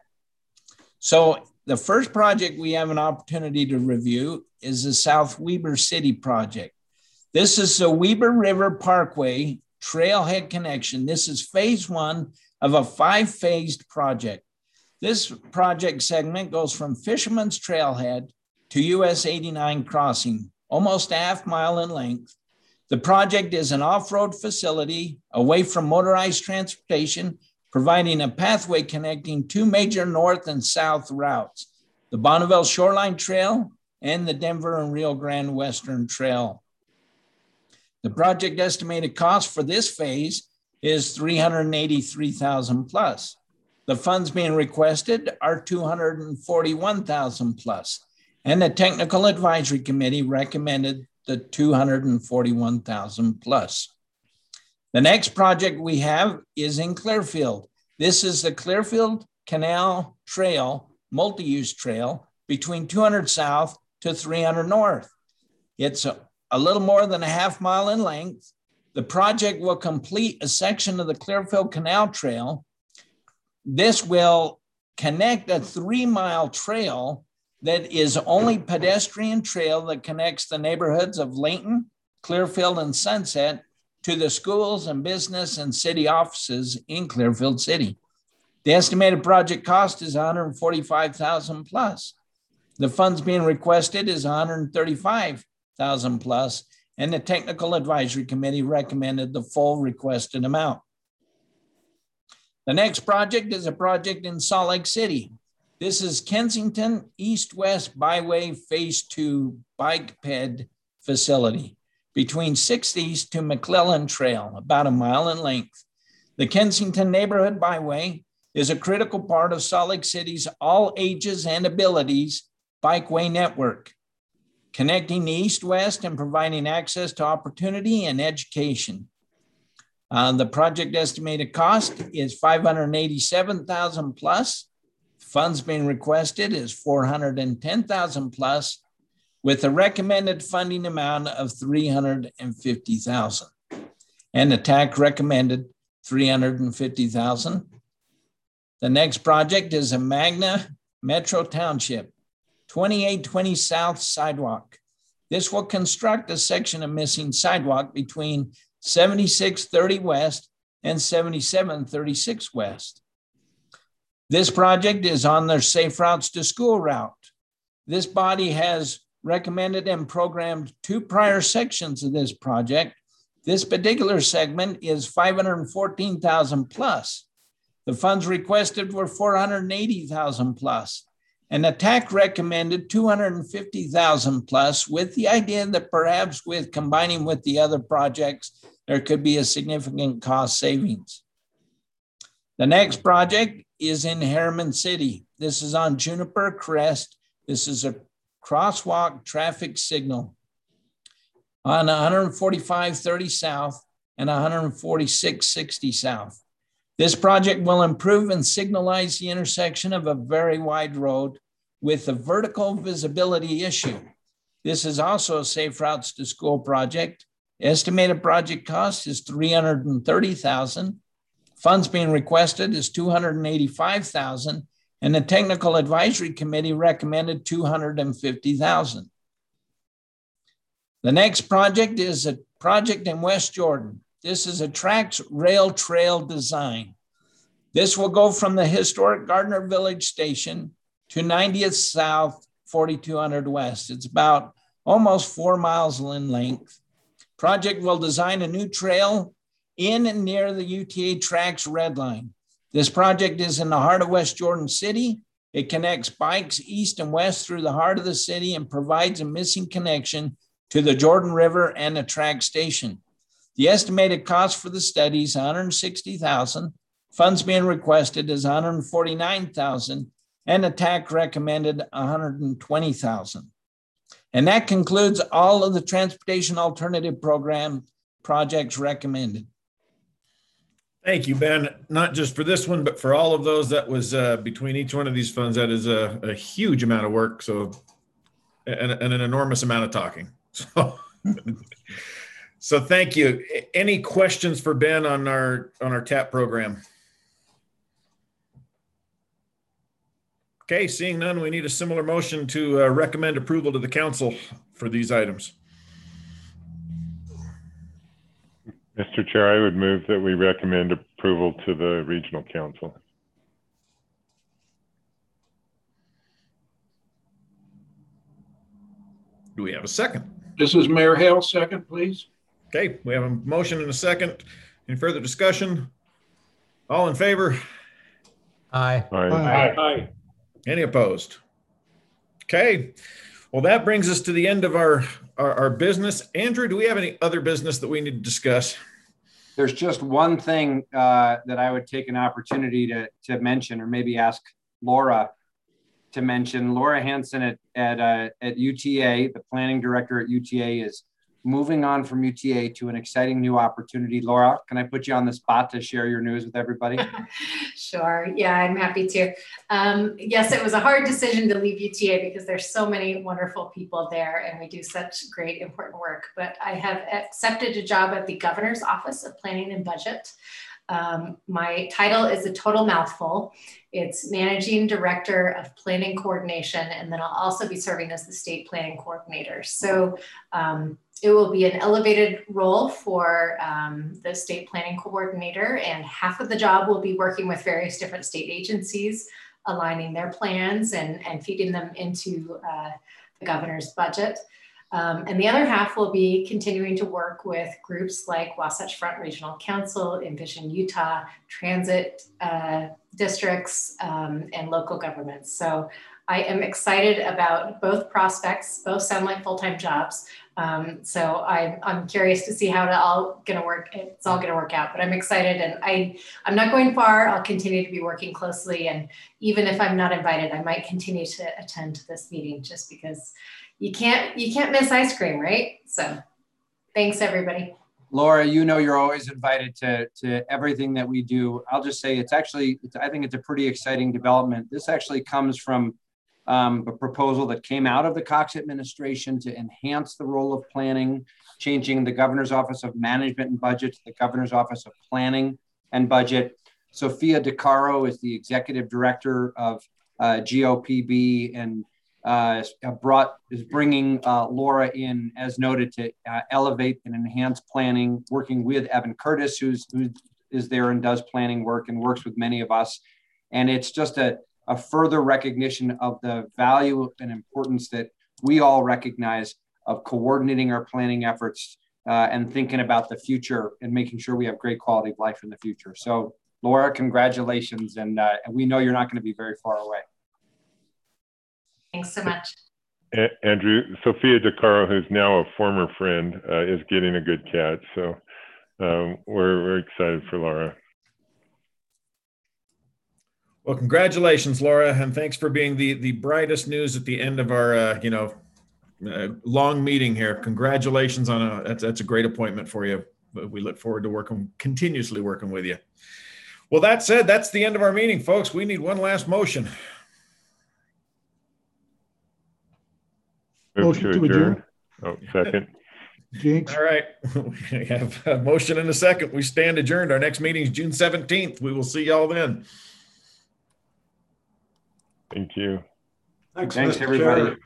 So the first project we have an opportunity to review is the South Weber City project. This is the Weber River Parkway Trailhead Connection. This is phase one of a five-phased project. This project segment goes from Fisherman's Trailhead to U S eighty-nine crossing, almost a half mile in length. The project is an off-road facility away from motorized transportation, providing a pathway connecting two major north and south routes, the Bonneville Shoreline Trail and the Denver and Rio Grande Western Trail. The project estimated cost for this phase is three hundred eighty-three thousand dollars plus. The funds being requested are two hundred forty-one thousand dollars plus, and the Technical Advisory Committee recommended the two hundred forty-one thousand dollars plus. The next project we have is in Clearfield. This is the Clearfield Canal Trail, multi-use trail between two hundred south to three hundred north. It's a, a little more than a half mile in length. The project will complete a section of the Clearfield Canal Trail. This will connect a three mile trail that is only pedestrian trail that connects the neighborhoods of Layton, Clearfield, and Sunset to the schools and business and city offices in Clearfield City. The estimated project cost is one hundred forty-five thousand dollars plus. The funds being requested is one hundred thirty-five thousand dollars plus, and the Technical Advisory Committee recommended the full requested amount. The next project is a project in Salt Lake City. This is Kensington East-West Byway Phase two Bike Ped Facility between sixth East to McClellan Trail, about a mile in length. The Kensington Neighborhood Byway is a critical part of Salt Lake City's all ages and abilities bikeway network, connecting the East-West and providing access to opportunity and education. Uh, the project estimated cost is five hundred eighty-seven thousand dollars plus. Funds being requested is four hundred ten thousand dollars plus, with a recommended funding amount of three hundred fifty thousand dollars. And the T A C recommended three hundred fifty thousand dollars. The next project is a Magna Metro Township, twenty-eight twenty South Sidewalk. This will construct a section of missing sidewalk between seventy-six thirty West and seventy-seven thirty-six West. This project is on their Safe Routes to School route. This body has recommended and programmed two prior sections of this project. This particular segment is five hundred fourteen thousand dollars plus. The funds requested were four hundred eighty thousand dollars plus, and the T A C recommended two hundred fifty thousand dollars plus, with the idea that perhaps with combining with the other projects, there could be a significant cost savings. The next project is in Harriman City. This is on Juniper Crest. This is a crosswalk traffic signal on one forty-five thirty South and one forty-six sixty South. This project will improve and signalize the intersection of a very wide road with a vertical visibility issue. This is also a Safe Routes to School project. Estimated project cost is three hundred thirty thousand dollars. Funds being requested is two hundred eighty-five thousand dollars, and the Technical Advisory Committee recommended two hundred fifty thousand dollars. The next project is a project in West Jordan. This is a TRAX rail trail design. This will go from the historic Gardner Village Station to ninetieth South, forty-two hundred West. It's about almost four miles in length. Project will design a new trail in and near the U T A TRAX red line. This project is in the heart of West Jordan City. It connects bikes east and west through the heart of the city and provides a missing connection to the Jordan River and the TRAX station. The estimated cost for the study is one hundred sixty thousand dollars. Funds being requested is one hundred forty-nine thousand dollars, and the T A C recommended one hundred twenty thousand dollars. And that concludes all of the Transportation Alternative Program projects recommended. Thank you, Ben. Not just for this one, but for all of those. That was uh, between each one of these funds, that is a, a huge amount of work. So, and, and an enormous amount of talking. So, so thank you. Any questions for Ben on our on our T A P program? Okay, seeing none, we need a similar motion to uh, recommend approval to the council for these items. Mister Chair, I would move that we recommend approval to the Regional Council. Do we have a second? This is Mayor Hale, second, please. Okay, we have a motion and a second. Any further discussion? All in favor? Aye. Aye. Aye. Aye. Any opposed? Okay, well, that brings us to the end of our, our, our business. Andrew, do we have any other business that we need to discuss? There's just one thing uh, that I would take an opportunity to, to mention, or maybe ask Laura to mention. Laura Hansen at, at, uh, at U T A, the planning director at U T A, is moving on from U T A to an exciting new opportunity. Laura, can I put you on the spot to share your news with everybody? Sure. Yeah, I'm happy to. Um, yes, it was a hard decision to leave U T A because there's so many wonderful people there and we do such great, important work. But I have accepted a job at the Governor's Office of Planning and Budget. Um, my title is a total mouthful. It's Managing Director of Planning Coordination, and then I'll also be serving as the State Planning Coordinator. So um, it will be an elevated role for um, the State Planning Coordinator, and half of the job will be working with various different state agencies, aligning their plans and, and feeding them into uh, the governor's budget. Um, and the other half will be continuing to work with groups like Wasatch Front Regional Council, Envision Utah, transit uh, districts, um, and local governments. So I am excited about both prospects. Both sound like full-time jobs. Um, so I'm, I'm curious to see how it all gonna work. It's all gonna work out, but I'm excited, and I, I'm not going far. I'll continue to be working closely. And even if I'm not invited, I might continue to attend this meeting just because you can't, you can't miss ice cream, right? So thanks everybody. Laura, you know you're always invited to, to everything that we do. I'll just say it's actually, it's, I think it's a pretty exciting development. This actually comes from um, a proposal that came out of the Cox administration to enhance the role of planning, changing the Governor's Office of Management and Budget to the Governor's Office of Planning and Budget. Sophia DeCaro is the Executive Director of uh, G O P B, and uh, brought is bringing uh, Laura in, as noted, to uh, elevate and enhance planning, working with Evan Curtis, who's who is there and does planning work and works with many of us. And it's just a, a further recognition of the value and importance that we all recognize of coordinating our planning efforts uh, and thinking about the future and making sure we have great quality of life in the future. So Laura, congratulations. And uh, we know you're not going to be very far away. Thanks so much. A Andrew, Sophia DeCaro, who's now a former friend, uh, is getting a good catch. So um, we're, we're excited for Laura. Well, congratulations, Laura, and thanks for being the, the brightest news at the end of our, uh, you know, uh, long meeting here. Congratulations on a, that's, that's a great appointment for you. We look forward to working, continuously working with you. Well, that said, that's the end of our meeting, folks. We need one last motion. Move to adjourn. Oh, second. Jinx. All right. We have a motion and a second. We stand adjourned. Our next meeting is June seventeenth. We will see y'all then. Thank you. Thanks, Thanks Mister everybody. Chair.